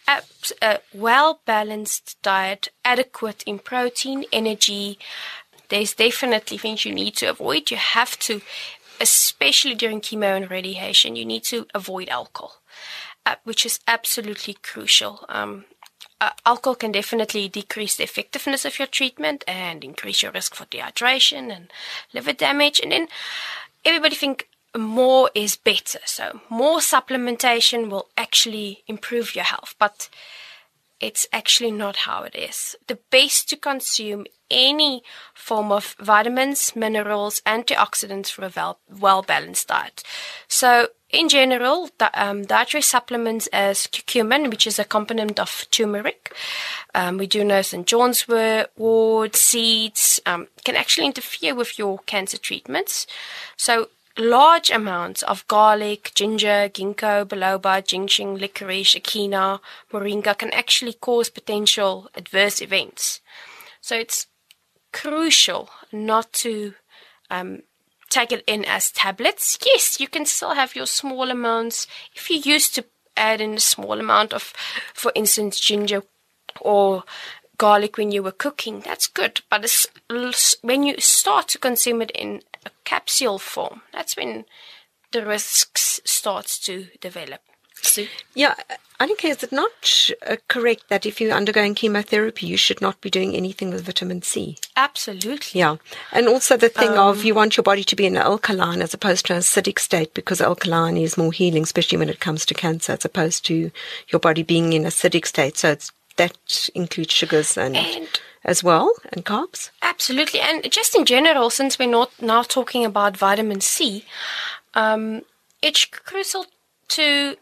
Speaker 4: a well-balanced diet, adequate in protein, energy. There's definitely things you need to avoid. You have to, especially during chemo and radiation, you need to avoid alcohol, uh, which is absolutely crucial. Um, uh, alcohol can definitely decrease the effectiveness of your treatment and increase your risk for dehydration and liver damage. And then everybody think more is better. So more supplementation will actually improve your health, but it's actually not how it is. The best to consume any form of vitamins, minerals, antioxidants for a well-balanced diet. So in general, the, um, dietary supplements as curcumin, which is a component of turmeric. Um, we do know Saint John's wort, seeds, um, can actually interfere with your cancer treatments. So large amounts of garlic, ginger, ginkgo biloba, ginseng, licorice, echinacea, moringa can actually cause potential adverse events. So it's crucial not to um, take it in as tablets. Yes, you can still have your small amounts. If you used to add in a small amount of, for instance, ginger or garlic when you were cooking, that's good. But it's, when you start to consume it in a capsule form, that's when the risks starts to develop. So,
Speaker 3: yeah, Annika, is it not uh, correct that if you're undergoing chemotherapy, you should not be doing anything with vitamin C?
Speaker 4: Absolutely.
Speaker 3: Yeah. And also the thing
Speaker 4: Um,
Speaker 3: of you want your body to be in an alkaline as opposed to an acidic state, because alkaline is more healing, especially when it comes to cancer, as opposed to your body being in acidic state. So it's, that includes sugars and,
Speaker 4: And
Speaker 3: as well, and carbs.
Speaker 4: absolutely. And just in general, since we're not now talking about vitamin C, um, it's crucial to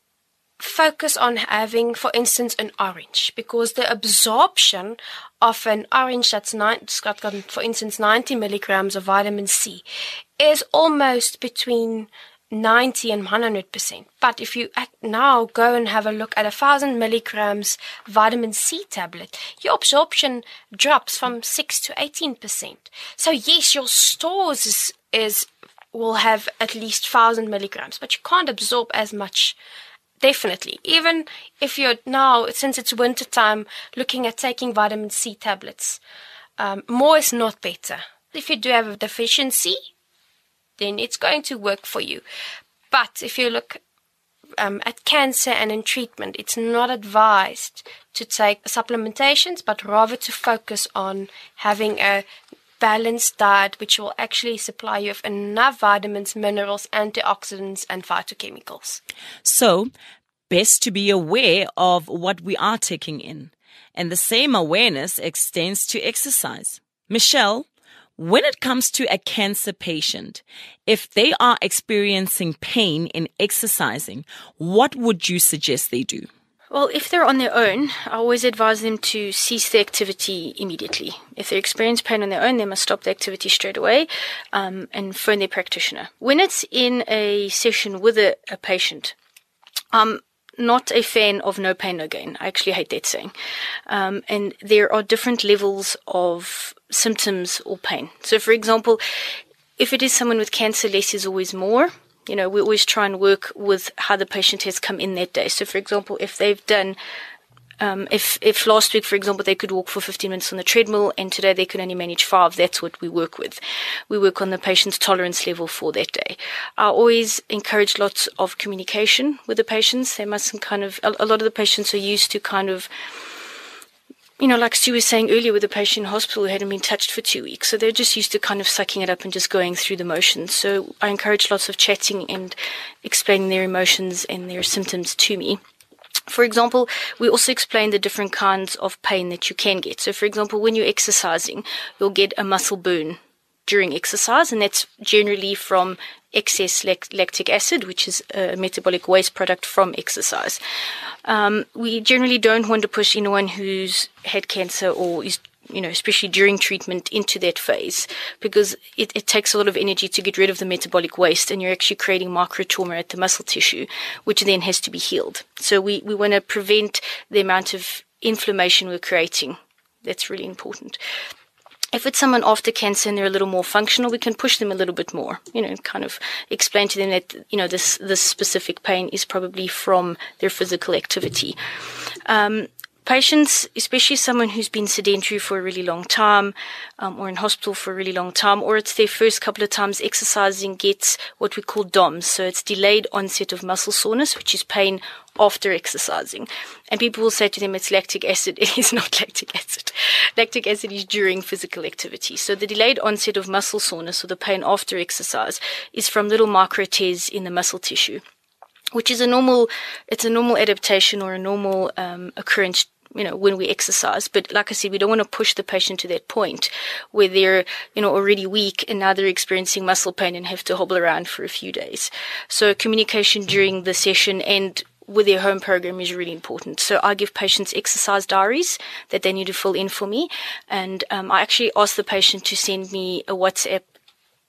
Speaker 4: focus on having, for instance, an orange, because the absorption of an orange that's nine, it's got, got, for instance, ninety milligrams of vitamin C is almost between ninety and one hundred percent. But if you act now go and have a look at a thousand milligrams vitamin C tablet, your absorption drops from six to eighteen percent. So yes, your stores is, is will have at least thousand milligrams, but you can't absorb as much. Definitely. Even if you're now, since it's winter time, looking at taking vitamin C tablets, um, more is not better. If you do have a deficiency, then it's going to work for you. But if you look um, at cancer and in treatment, it's not advised to take supplementations, but rather to focus on having a balanced diet, which will actually supply you with enough vitamins, minerals, antioxidants, and phytochemicals.
Speaker 2: So, best to be aware of what we are taking in. And the same awareness extends to exercise. Michelle, when it comes to a cancer patient, if they are experiencing pain in exercising, what would you suggest they do?
Speaker 5: Well, if they're on their own, I always advise them to cease the activity immediately. If they experience pain on their own, they must stop the activity straight away um, and phone their practitioner. When it's in a session with a, a patient, I'm not a fan of no pain, no gain. I actually hate that saying. Um, and there are different levels of symptoms or pain. So, for example, if it is someone with cancer, less is always more. You know, we always try and work with how the patient has come in that day. So, for example, if they've done, um, if if last week, for example, they could walk for fifteen minutes on the treadmill and today they can only manage five, that's what we work with. We work on the patient's tolerance level for that day. I always encourage lots of communication with the patients. They mustn't kind of, a, a lot of the patients are used to kind of, you know, like Stu was saying earlier with the patient in hospital who hadn't been touched for two weeks. So they're just used to kind of sucking it up and just going through the motions. So I encourage lots of chatting and explaining their emotions and their symptoms to me. For example, we also explain the different kinds of pain that you can get. So, for example, when you're exercising, you'll get a muscle burn during exercise, and that's generally from excess lac- lactic acid, which is a metabolic waste product from exercise. Um, we generally don't want to push anyone who's had cancer or is, you know, especially during treatment into that phase, because it, it takes a lot of energy to get rid of the metabolic waste, and you're actually creating micro trauma at the muscle tissue, which then has to be healed. So we, we want to prevent the amount of inflammation we're creating. That's really important. If it's someone after cancer and they're a little more functional, we can push them a little bit more, you know, kind of explain to them that, you know, this, this specific pain is probably from their physical activity. Um, Patients, especially someone who's been sedentary for a really long time, um, or in hospital for a really long time, or it's their first couple of times exercising, gets what we call D O M S. So it's delayed onset of muscle soreness, which is pain after exercising. And people will say to them, it's lactic acid. It is not lactic acid. Lactic acid is during physical activity. So the delayed onset of muscle soreness, or the pain after exercise, is from little micro tears in the muscle tissue, which is a normal, it's a normal adaptation or a normal um, occurrence, you know, when we exercise. But like I said, we don't want to push the patient to that point where they're, you know, already weak and now they're experiencing muscle pain and have to hobble around for a few days. So communication during the session and with their home program is really important. So I give patients exercise diaries that they need to fill in for me. And um, I actually ask the patient to send me a WhatsApp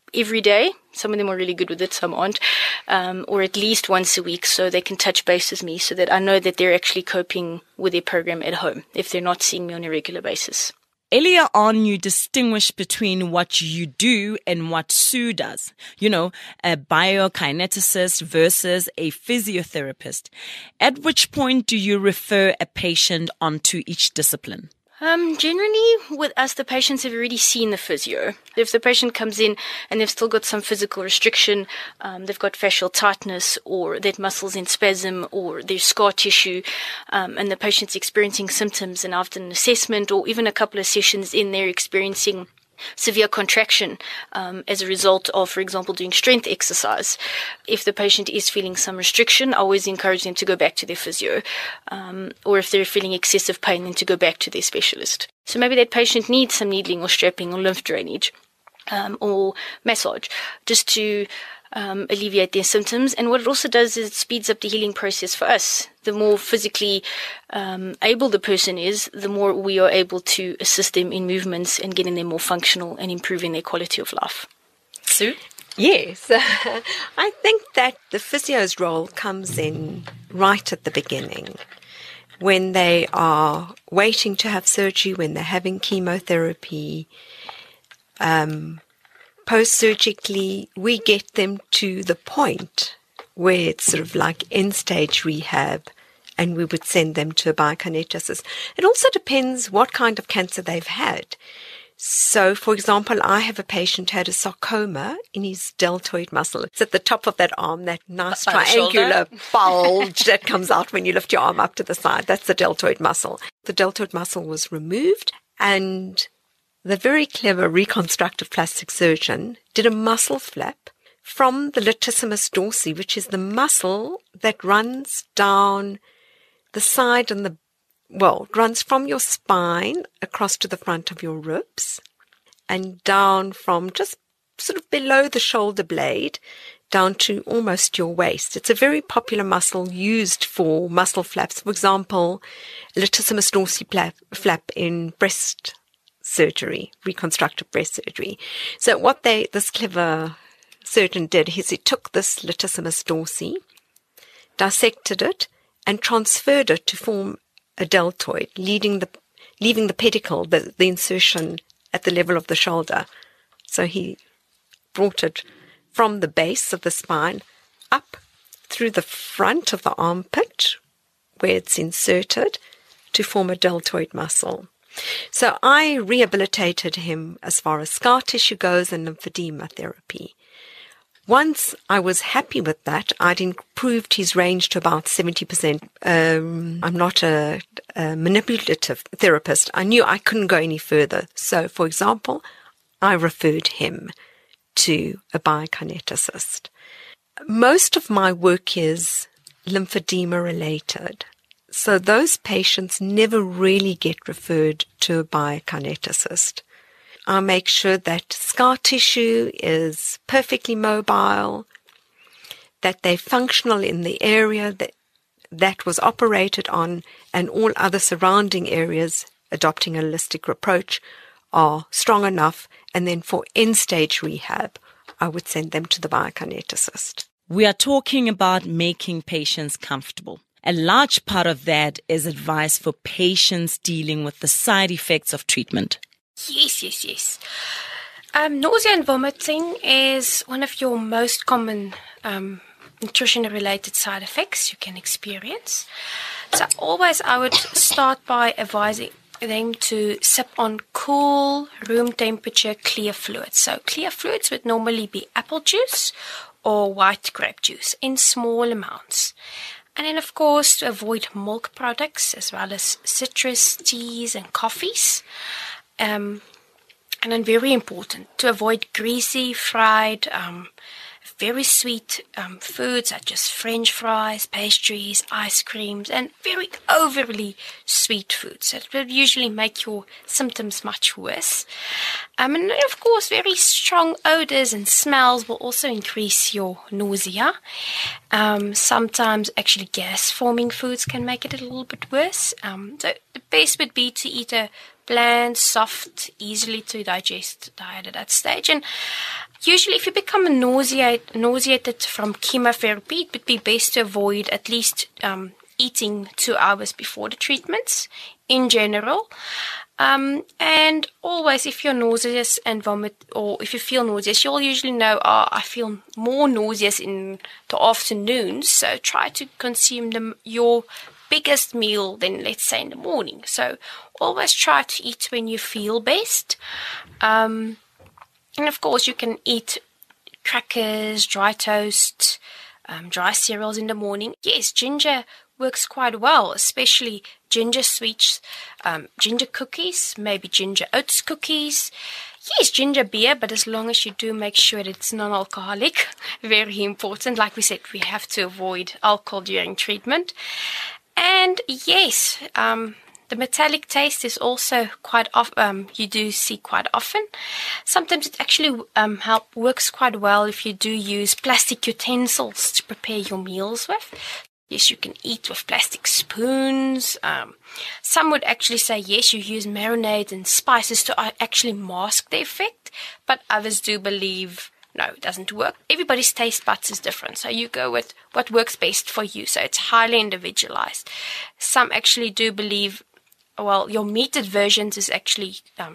Speaker 5: every day. Some of them are really good with it, some aren't, um, or at least once a week, so they can touch base with me so that I know that they're actually coping with their program at home if they're not seeing me on a regular basis.
Speaker 2: Earlier on, you distinguished between what you do and what Sue does. You know, a biokineticist versus a physiotherapist. At which point do you refer a patient onto each discipline?
Speaker 5: Um, generally, with us, the patients have already seen the physio. If the patient comes in and they've still got some physical restriction, um, they've got fascial tightness or that muscles in spasm or there's scar tissue, um, and the patient's experiencing symptoms, and after an assessment or even a couple of sessions in, they're experiencing severe contraction um, as a result of, for example, doing strength exercise. If the patient is feeling some restriction, I always encourage them to go back to their physio. Um, or if they're feeling excessive pain, then to go back to their specialist. So maybe that patient needs some needling or strapping or lymph drainage um, or massage just to um, alleviate their symptoms. And what it also does is it speeds up the healing process for us. The more physically um, able the person is, the more we are able to assist them in movements and getting them more functional and improving their quality of life.
Speaker 2: Sue?
Speaker 3: Yes. I think that the physio's role comes in right at the beginning, when they are waiting to have surgery, when they're having chemotherapy. Um, post-surgically, we get them to the point where it's sort of like end-stage rehab, and we would send them to a biokineticist. It also depends what kind of cancer they've had. So, for example, I have a patient who had a sarcoma in his deltoid muscle. It's at the top of that arm, that nice
Speaker 2: By the
Speaker 3: triangular
Speaker 2: shoulder.
Speaker 3: bulge that comes out when you lift your arm up to the side. That's the deltoid muscle. The deltoid muscle was removed, and the very clever reconstructive plastic surgeon did a muscle flap from the latissimus dorsi, which is the muscle that runs down the side and the, well, runs from your spine across to the front of your ribs and down from just sort of below the shoulder blade down to almost your waist. It's a very popular muscle used for muscle flaps. For example, latissimus dorsi flap, flap in breast surgery, reconstructive breast surgery. So what they, this clever surgeon did is he took this latissimus dorsi, dissected it, and transferred it to form a deltoid, leading the, leaving the pedicle, the, the insertion at the level of the shoulder. So he brought it from the base of the spine up through the front of the armpit, where it's inserted, to form a deltoid muscle. So I rehabilitated him as far as scar tissue goes and lymphedema therapy. Once I was happy with that, I'd improved his range to about seventy percent. Um, I'm not a, a manipulative therapist. I knew I couldn't go any further. So, for example, I referred him to a biokineticist. Most of my work is lymphedema related. So those patients never really get referred to a biokineticist. I make sure that scar tissue is perfectly mobile, that they're functional in the area that that was operated on, and all other surrounding areas, adopting a holistic approach, are strong enough. And then for end-stage rehab, I would send them to the biokineticist.
Speaker 2: We are talking about making patients comfortable. A large part of that is advice for patients dealing with the side effects of treatment.
Speaker 4: Yes, yes, yes. Um, nausea and vomiting is one of your most common um, nutrition-related side effects you can experience. So always I would start by advising them to sip on cool, room temperature, clear fluids. So clear fluids would normally be apple juice or white grape juice in small amounts. And then, of course, to avoid milk products as well as citrus, teas and coffees. Um, and then very important, to avoid greasy, fried, um, very sweet um, foods such as French fries, pastries, ice creams, and very overly sweet foods that will usually make your symptoms much worse. Um, and then, of course, very strong odors and smells will also increase your nausea. Um, sometimes actually gas-forming foods can make it a little bit worse. Um, so the best would be to eat a bland, soft, easily to digest diet at that stage. And usually if you become nauseate, nauseated from chemotherapy, it would be best to avoid at least um, eating two hours before the treatments in general. Um, and always, if you're nauseous and vomit, or if you feel nauseous, you'll usually know, oh, I feel more nauseous in the afternoons. So try to consume the, your biggest meal then, let's say, in the morning. So always try to eat when you feel best. Um, and of course, you can eat crackers, dry toast, um, dry cereals in the morning. Yes, ginger works quite well, especially ginger sweets, um, ginger cookies, maybe ginger oats cookies. Yes, ginger beer, but as long as you do make sure that it's non-alcoholic, very important. Like we said, we have to avoid alcohol during treatment. And yes, um, the metallic taste is also quite often, um, you do see quite often. Sometimes it actually um, help works quite well if you do use plastic utensils to prepare your meals with. Yes, you can eat with plastic spoons. Um, some would actually say, yes, you use marinades and spices to actually mask the effect, but others do believe, no, it doesn't work. Everybody's taste buds is different, so you go with what works best for you, so it's highly individualized. Some actually do believe, well, your metered versions is actually um,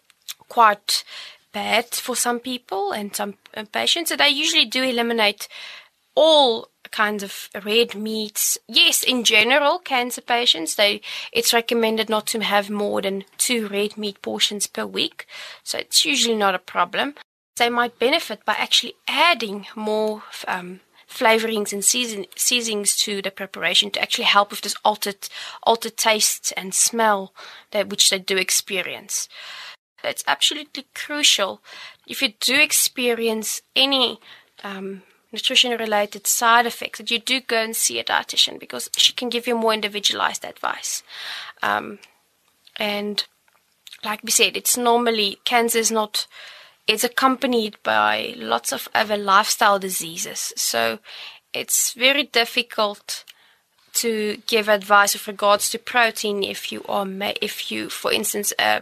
Speaker 4: quite bad for some people and some uh, patients, so they usually do eliminate all kinds of red meats. Yes, in general, cancer patients, they it's recommended not to have more than two red meat portions per week, so it's usually not a problem. They might benefit by actually adding more um, flavorings and season, seasonings to the preparation to actually help with this altered, altered taste and smell that which they do experience. It's absolutely crucial if you do experience any um, nutrition-related side effects that you do go and see a dietitian, because she can give you more individualized advice. Um, and like we said, it's normally, cancer is not, it's accompanied by lots of other lifestyle diseases. So it's very difficult to give advice with regards to protein if you are, if you, for instance, uh,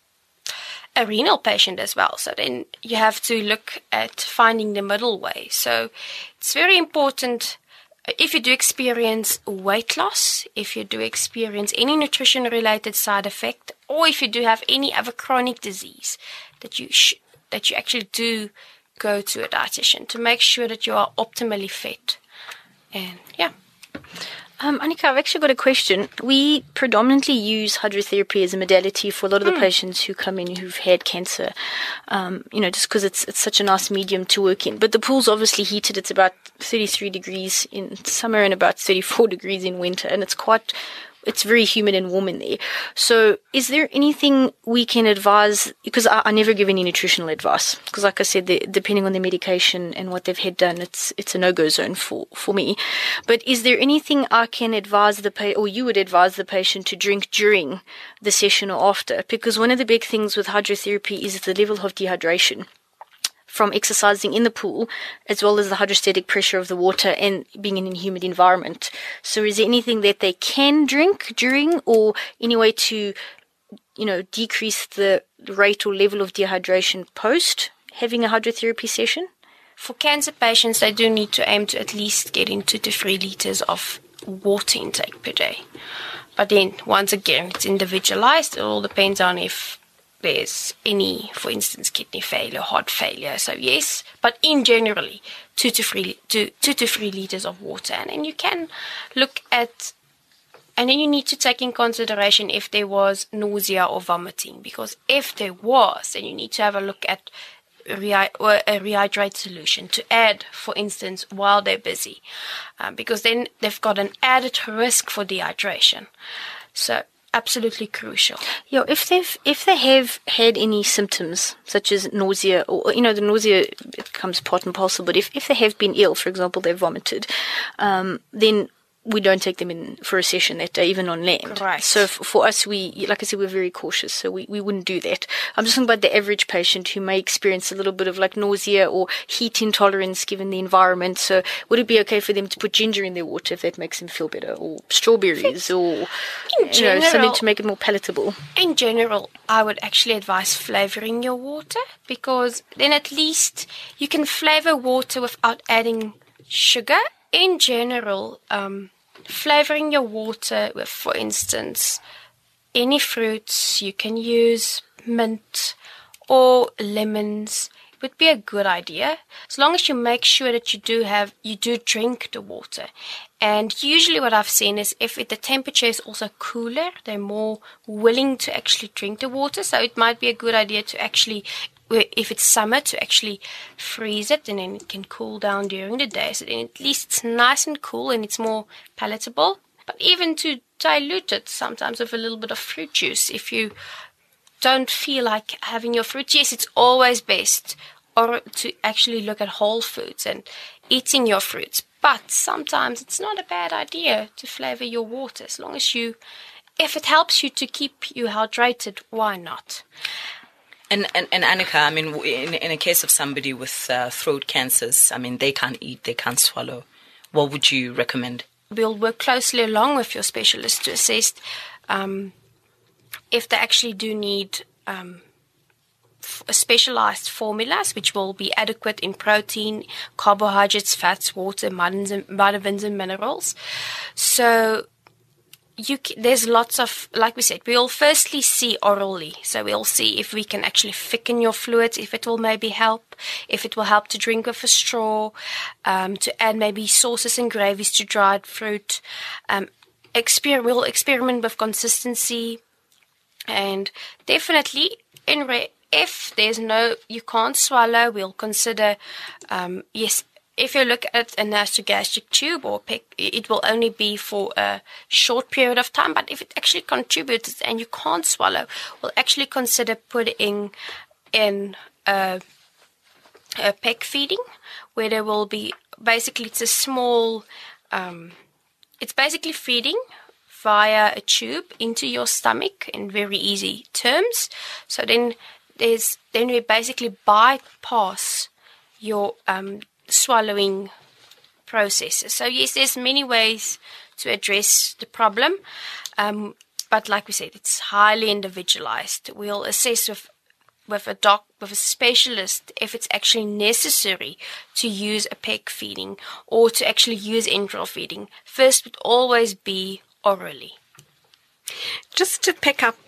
Speaker 4: a renal patient as well. So then you have to look at finding the middle way. So it's very important if you do experience weight loss, if you do experience any nutrition related side effect, or if you do have any other chronic disease, that you sh- that you actually do go to a dietitian to make sure that you are optimally fit. And yeah.
Speaker 5: Um, Annika, I've actually got a question. We predominantly use hydrotherapy as a modality for a lot of the mm. patients who come in who've had cancer, um, you know, just because it's it's such a nice medium to work in. But the pool's obviously heated. It's about thirty-three degrees in summer and about thirty-four degrees in winter, and it's quite... it's very humid and warm in there. So is there anything we can advise? Because I, I never give any nutritional advice. Because like I said, the, depending on the medication and what they've had done, it's it's a no-go zone for, for me. But is there anything I can advise the patient, or you would advise the patient to drink during the session or after? Because one of the big things with hydrotherapy is the level of dehydration from exercising in the pool, as well as the hydrostatic pressure of the water and being in a humid environment. So is there anything that they can drink during, or any way to, you know, decrease the rate or level of dehydration post having a hydrotherapy session?
Speaker 4: For cancer patients, they do need to aim to at least get into the three liters of water intake per day. But then, once again, it's individualized. It all depends on if there's any, for instance, kidney failure, heart failure. So yes, but in generally, two to three, two, two to three liters of water. And then you can look at, and then you need to take in consideration if there was nausea or vomiting, because if there was, then you need to have a look at Re- or a rehydrate solution to add, for instance, while they're busy, um, because then they've got an added risk for dehydration. So absolutely crucial.
Speaker 5: Yeah, if they've if they have had any symptoms such as nausea, or you know, the nausea, it comes part and parcel. But if, if they have been ill, for example, they've vomited, um, then we don't take them in for a session that day, even on land.
Speaker 4: Right.
Speaker 5: So f- for us, we, like I said, we're very cautious, so we, we wouldn't do that. I'm just talking about the average patient who may experience a little bit of like nausea or heat intolerance given the environment. So would it be okay for them to put ginger in their water if that makes them feel better, or strawberries, or
Speaker 4: in general,
Speaker 5: you know, something to make it more palatable.
Speaker 4: In general, I would actually advise flavoring your water, because then at least you can flavor water without adding sugar. In general, um, flavoring your water with, for instance, any fruits, you can use mint or lemons, would be a good idea, as long as you make sure that you do have you do drink the water. And usually what I've seen is if it, the temperature is also cooler, they're more willing to actually drink the water. So it might be a good idea to actually, if it's summer, to actually freeze it, and then it can cool down during the day. So then at least it's nice and cool and it's more palatable. But even to dilute it sometimes with a little bit of fruit juice, if you don't feel like having your fruit, yes, it's always best or to actually look at whole foods and eating your fruits. But sometimes it's not a bad idea to flavor your water, as long as you, if it helps you to keep you hydrated, why not?
Speaker 2: And, and, and Annika, I mean, in, in a case of somebody with uh, throat cancers, I mean, they can't eat, they can't swallow. What would you recommend?
Speaker 4: We'll work closely along with your specialist to assess um, if they actually do need um, specialized formulas, which will be adequate in protein, carbohydrates, fats, water, vitamins and minerals. So you can, there's lots of, like we said, we'll firstly see orally. So we'll see if we can actually thicken your fluids, if it will maybe help, if it will help to drink with a straw, um, to add maybe sauces and gravies to dried fruit. Um, exper- we'll experiment with consistency, and definitely in re- if there's no, you can't swallow, we'll consider, um, yes, if you look at a nasogastric tube or pick, it will only be for a short period of time. But if it actually contributes and you can't swallow, we'll actually consider putting in a, a peg feeding, where there will be, basically it's a small, um, it's basically feeding via a tube into your stomach in very easy terms. So then there's then we basically bypass your um, swallowing processes. So yes, there's many ways to address the problem, um, but like we said, it's highly individualized. We'll assess with with a doc, with a specialist, if it's actually necessary to use a peg feeding or to actually use enteral feeding. First would always be orally.
Speaker 3: Just to pick up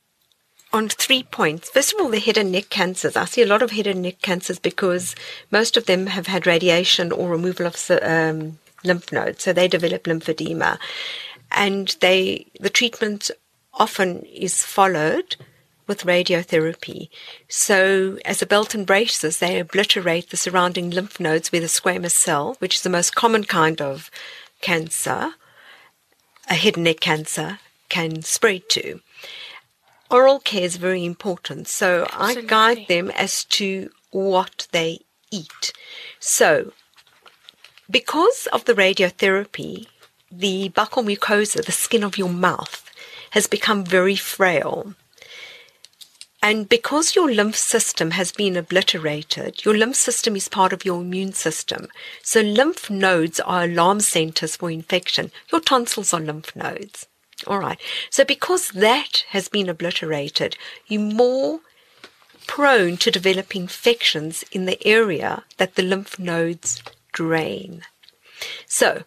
Speaker 3: on three points. First of all, the head and neck cancers. I see a lot of head and neck cancers because most of them have had radiation or removal of um, lymph nodes, so they develop lymphedema. And they the treatment often is followed with radiotherapy. So as a belt and braces, they obliterate the surrounding lymph nodes where the squamous cell, which is the most common kind of cancer, a head and neck cancer, can spread to. Oral care is very important, so Absolutely. I guide them as to what they eat. So, because of the radiotherapy, the buccal mucosa, the skin of your mouth, has become very frail. And because your lymph system has been obliterated, your lymph system is part of your immune system. So lymph nodes are alarm centers for infection. Your tonsils are lymph nodes. All right. So because that has been obliterated, you're more prone to develop infections in the area that the lymph nodes drain. So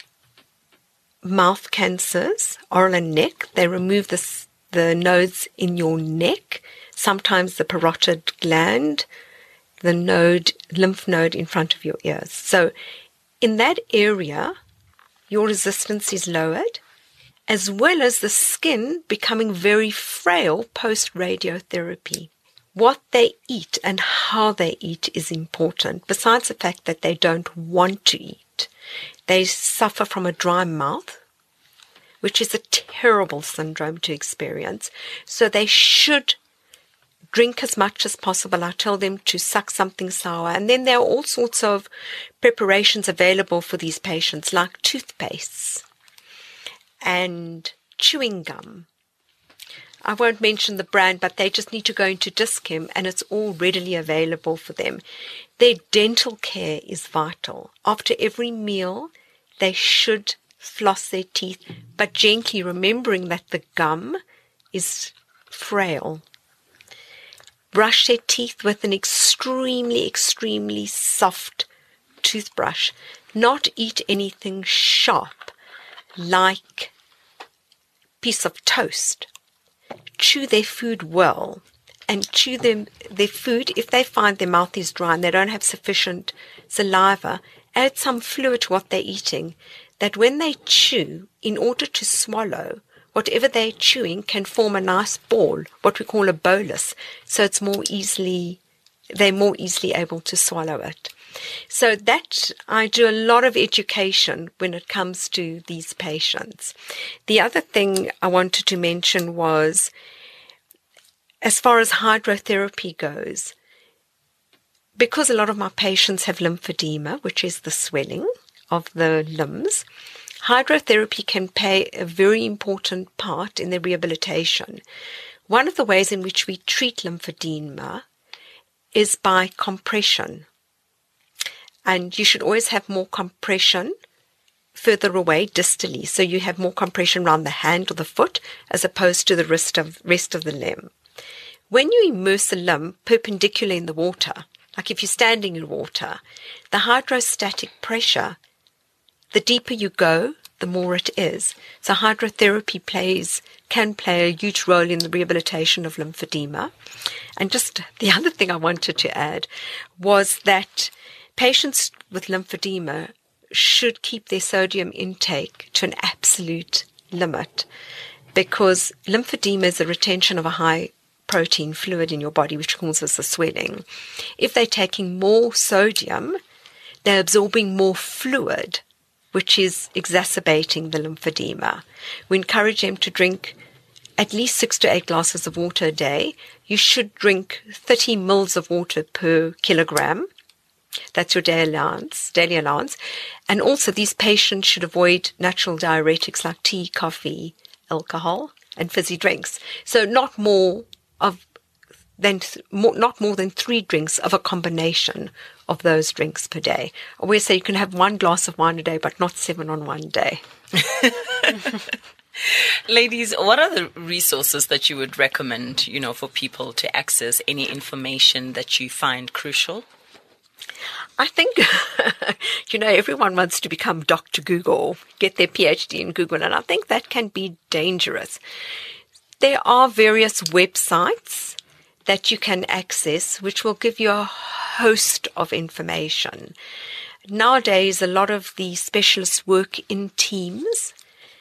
Speaker 3: mouth cancers, oral and neck, they remove the, the nodes in your neck, sometimes the parotid gland, the node, lymph node in front of your ears. So in that area, your resistance is lowered, as well as the skin becoming very frail post-radiotherapy. What they eat and how they eat is important, besides the fact that they don't want to eat. They suffer from a dry mouth, which is a terrible syndrome to experience. So they should drink as much as possible. I tell them to suck something sour. And then there are all sorts of preparations available for these patients, like toothpastes and chewing gum. I won't mention the brand, but they just need to go into Dis-Chem and it's all readily available for them. Their dental care is vital. After every meal, they should floss their teeth, but gently, remembering that the gum is frail. Brush their teeth with an extremely, extremely soft toothbrush. Not eat anything sharp, like a piece of toast. Chew their food well, and chew them their food. If they find their mouth is dry and they don't have sufficient saliva, add some fluid to what they're eating, that when they chew, in order to swallow, whatever they're chewing can form a nice ball, what we call a bolus, so it's more easily, they're more easily able to swallow it. So that, I do a lot of education when it comes to these patients. The other thing I wanted to mention was, as far as hydrotherapy goes, because a lot of my patients have lymphedema, which is the swelling of the limbs, hydrotherapy can play a very important part in their rehabilitation. One of the ways in which we treat lymphedema is by compression. And you should always have more compression further away distally, so you have more compression around the hand or the foot as opposed to the rest of, rest of the limb. When you immerse a limb perpendicular in the water, like if you're standing in water, the hydrostatic pressure, the deeper you go, the more it is. So hydrotherapy plays, can play a huge role in the rehabilitation of lymphedema. And just the other thing I wanted to add was that patients with lymphedema should keep their sodium intake to an absolute limit, because lymphedema is a retention of a high protein fluid in your body, which causes the swelling. If they're taking more sodium, they're absorbing more fluid, which is exacerbating the lymphedema. We encourage them to drink at least six to eight glasses of water a day. You should drink thirty mils of water per kilogram. That's your daily allowance, daily allowance. And also these patients should avoid natural diuretics like tea, coffee, alcohol, and fizzy drinks. So not more of than th- more, not more than three drinks of a combination of those drinks per day. I always say you can have one glass of wine a day, but not seven on one day.
Speaker 2: Ladies, what are the resources that you would recommend, you know, for people to access any information that you find crucial?
Speaker 3: I think, you know, everyone wants to become Doctor Google, get their PhD in Google, and I think that can be dangerous. There are various websites that you can access which will give you a host of information. Nowadays, a lot of the specialists work in teams,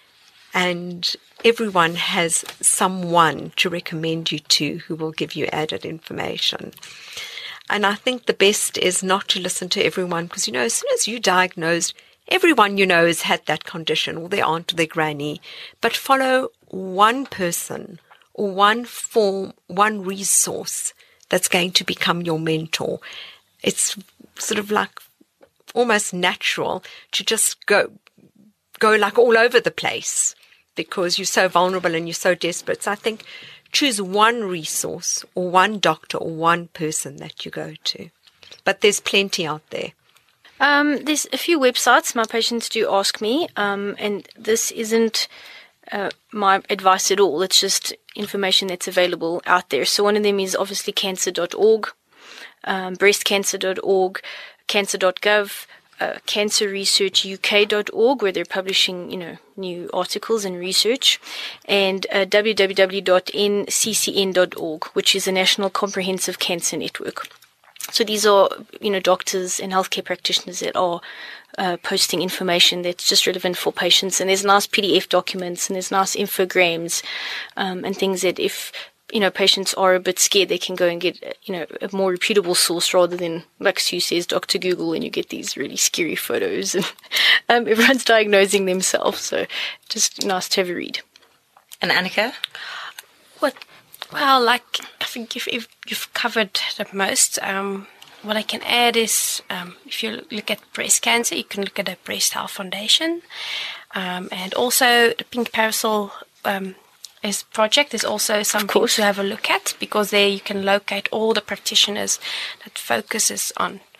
Speaker 3: and everyone has someone to recommend you to who will give you added information. And I think the best is not to listen to everyone, because, you know, as soon as you diagnosed, everyone you know has had that condition, or their aunt or their granny. But follow one person or one form, one resource that's going to become your mentor. It's sort of like almost natural to just go, go like all over the place because you're so vulnerable and you're so desperate. So I think choose one resource or one doctor or one person that you go to. But there's plenty out there.
Speaker 5: Um, there's a few websites my patients do ask me, um, and this isn't uh, my advice at all. It's just information that's available out there. So one of them is obviously cancer dot org, um, breast cancer dot org, cancer dot gov, uh, cancer research U K dot org, where they're publishing, you know, new articles and research, and uh, w w w dot n c c n dot org, which is the National Comprehensive Cancer Network. So these are, you know, doctors and healthcare practitioners that are uh, posting information that's just relevant for patients. And there's nice P D F documents and there's nice infograms um, and things that if, you know, patients are a bit scared, they can go and get, you know, a more reputable source rather than, like Sue says, Doctor Google, and you get these really scary photos and um, everyone's diagnosing themselves. So just nice to have a read.
Speaker 2: And Annika?
Speaker 4: What? Well, like, I think if, if you've covered the most. Um, what I can add is, um, if you look at breast cancer, you can look at the Breast Health Foundation. Um, and also the Pink Parasol um, is project is also something to have a look at, because there you can locate all the practitioners that focuses on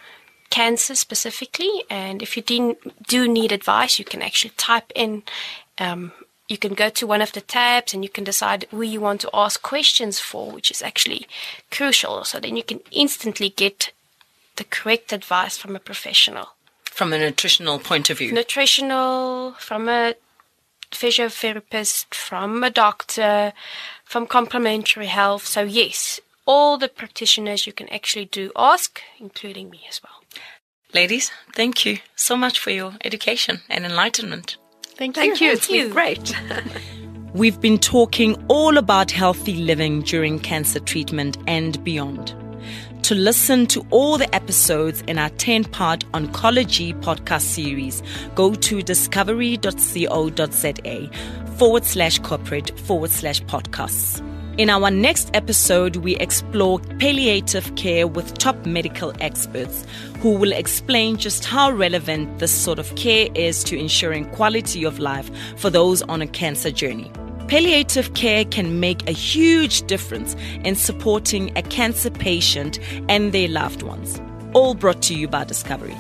Speaker 4: cancer specifically. And if you do, do need advice, you can actually type in, um, you can go to one of the tabs and you can decide who you want to ask questions for, which is actually crucial. So then you can instantly get the correct advice from a professional.
Speaker 2: From a nutritional point of view.
Speaker 4: Nutritional, from a physiotherapist, from a doctor, from complementary health. So yes, all the practitioners you can actually do ask, including me as well.
Speaker 2: Ladies, thank you so much for your education and enlightenment.
Speaker 4: Thank you.
Speaker 3: Thank you.
Speaker 4: Thank
Speaker 3: It's
Speaker 4: you.
Speaker 3: been great.
Speaker 2: We've been talking all about healthy living during cancer treatment and beyond. To listen to all the episodes in our ten-part oncology podcast series, go to discovery.co.za forward slash corporate forward slash podcasts. In our next episode, we explore palliative care with top medical experts who will explain just how relevant this sort of care is to ensuring quality of life for those on a cancer journey. Palliative care can make a huge difference in supporting a cancer patient and their loved ones. All brought to you by Discovery.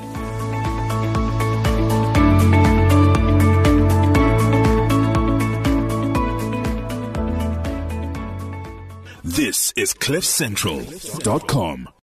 Speaker 1: This is cliff central dot com.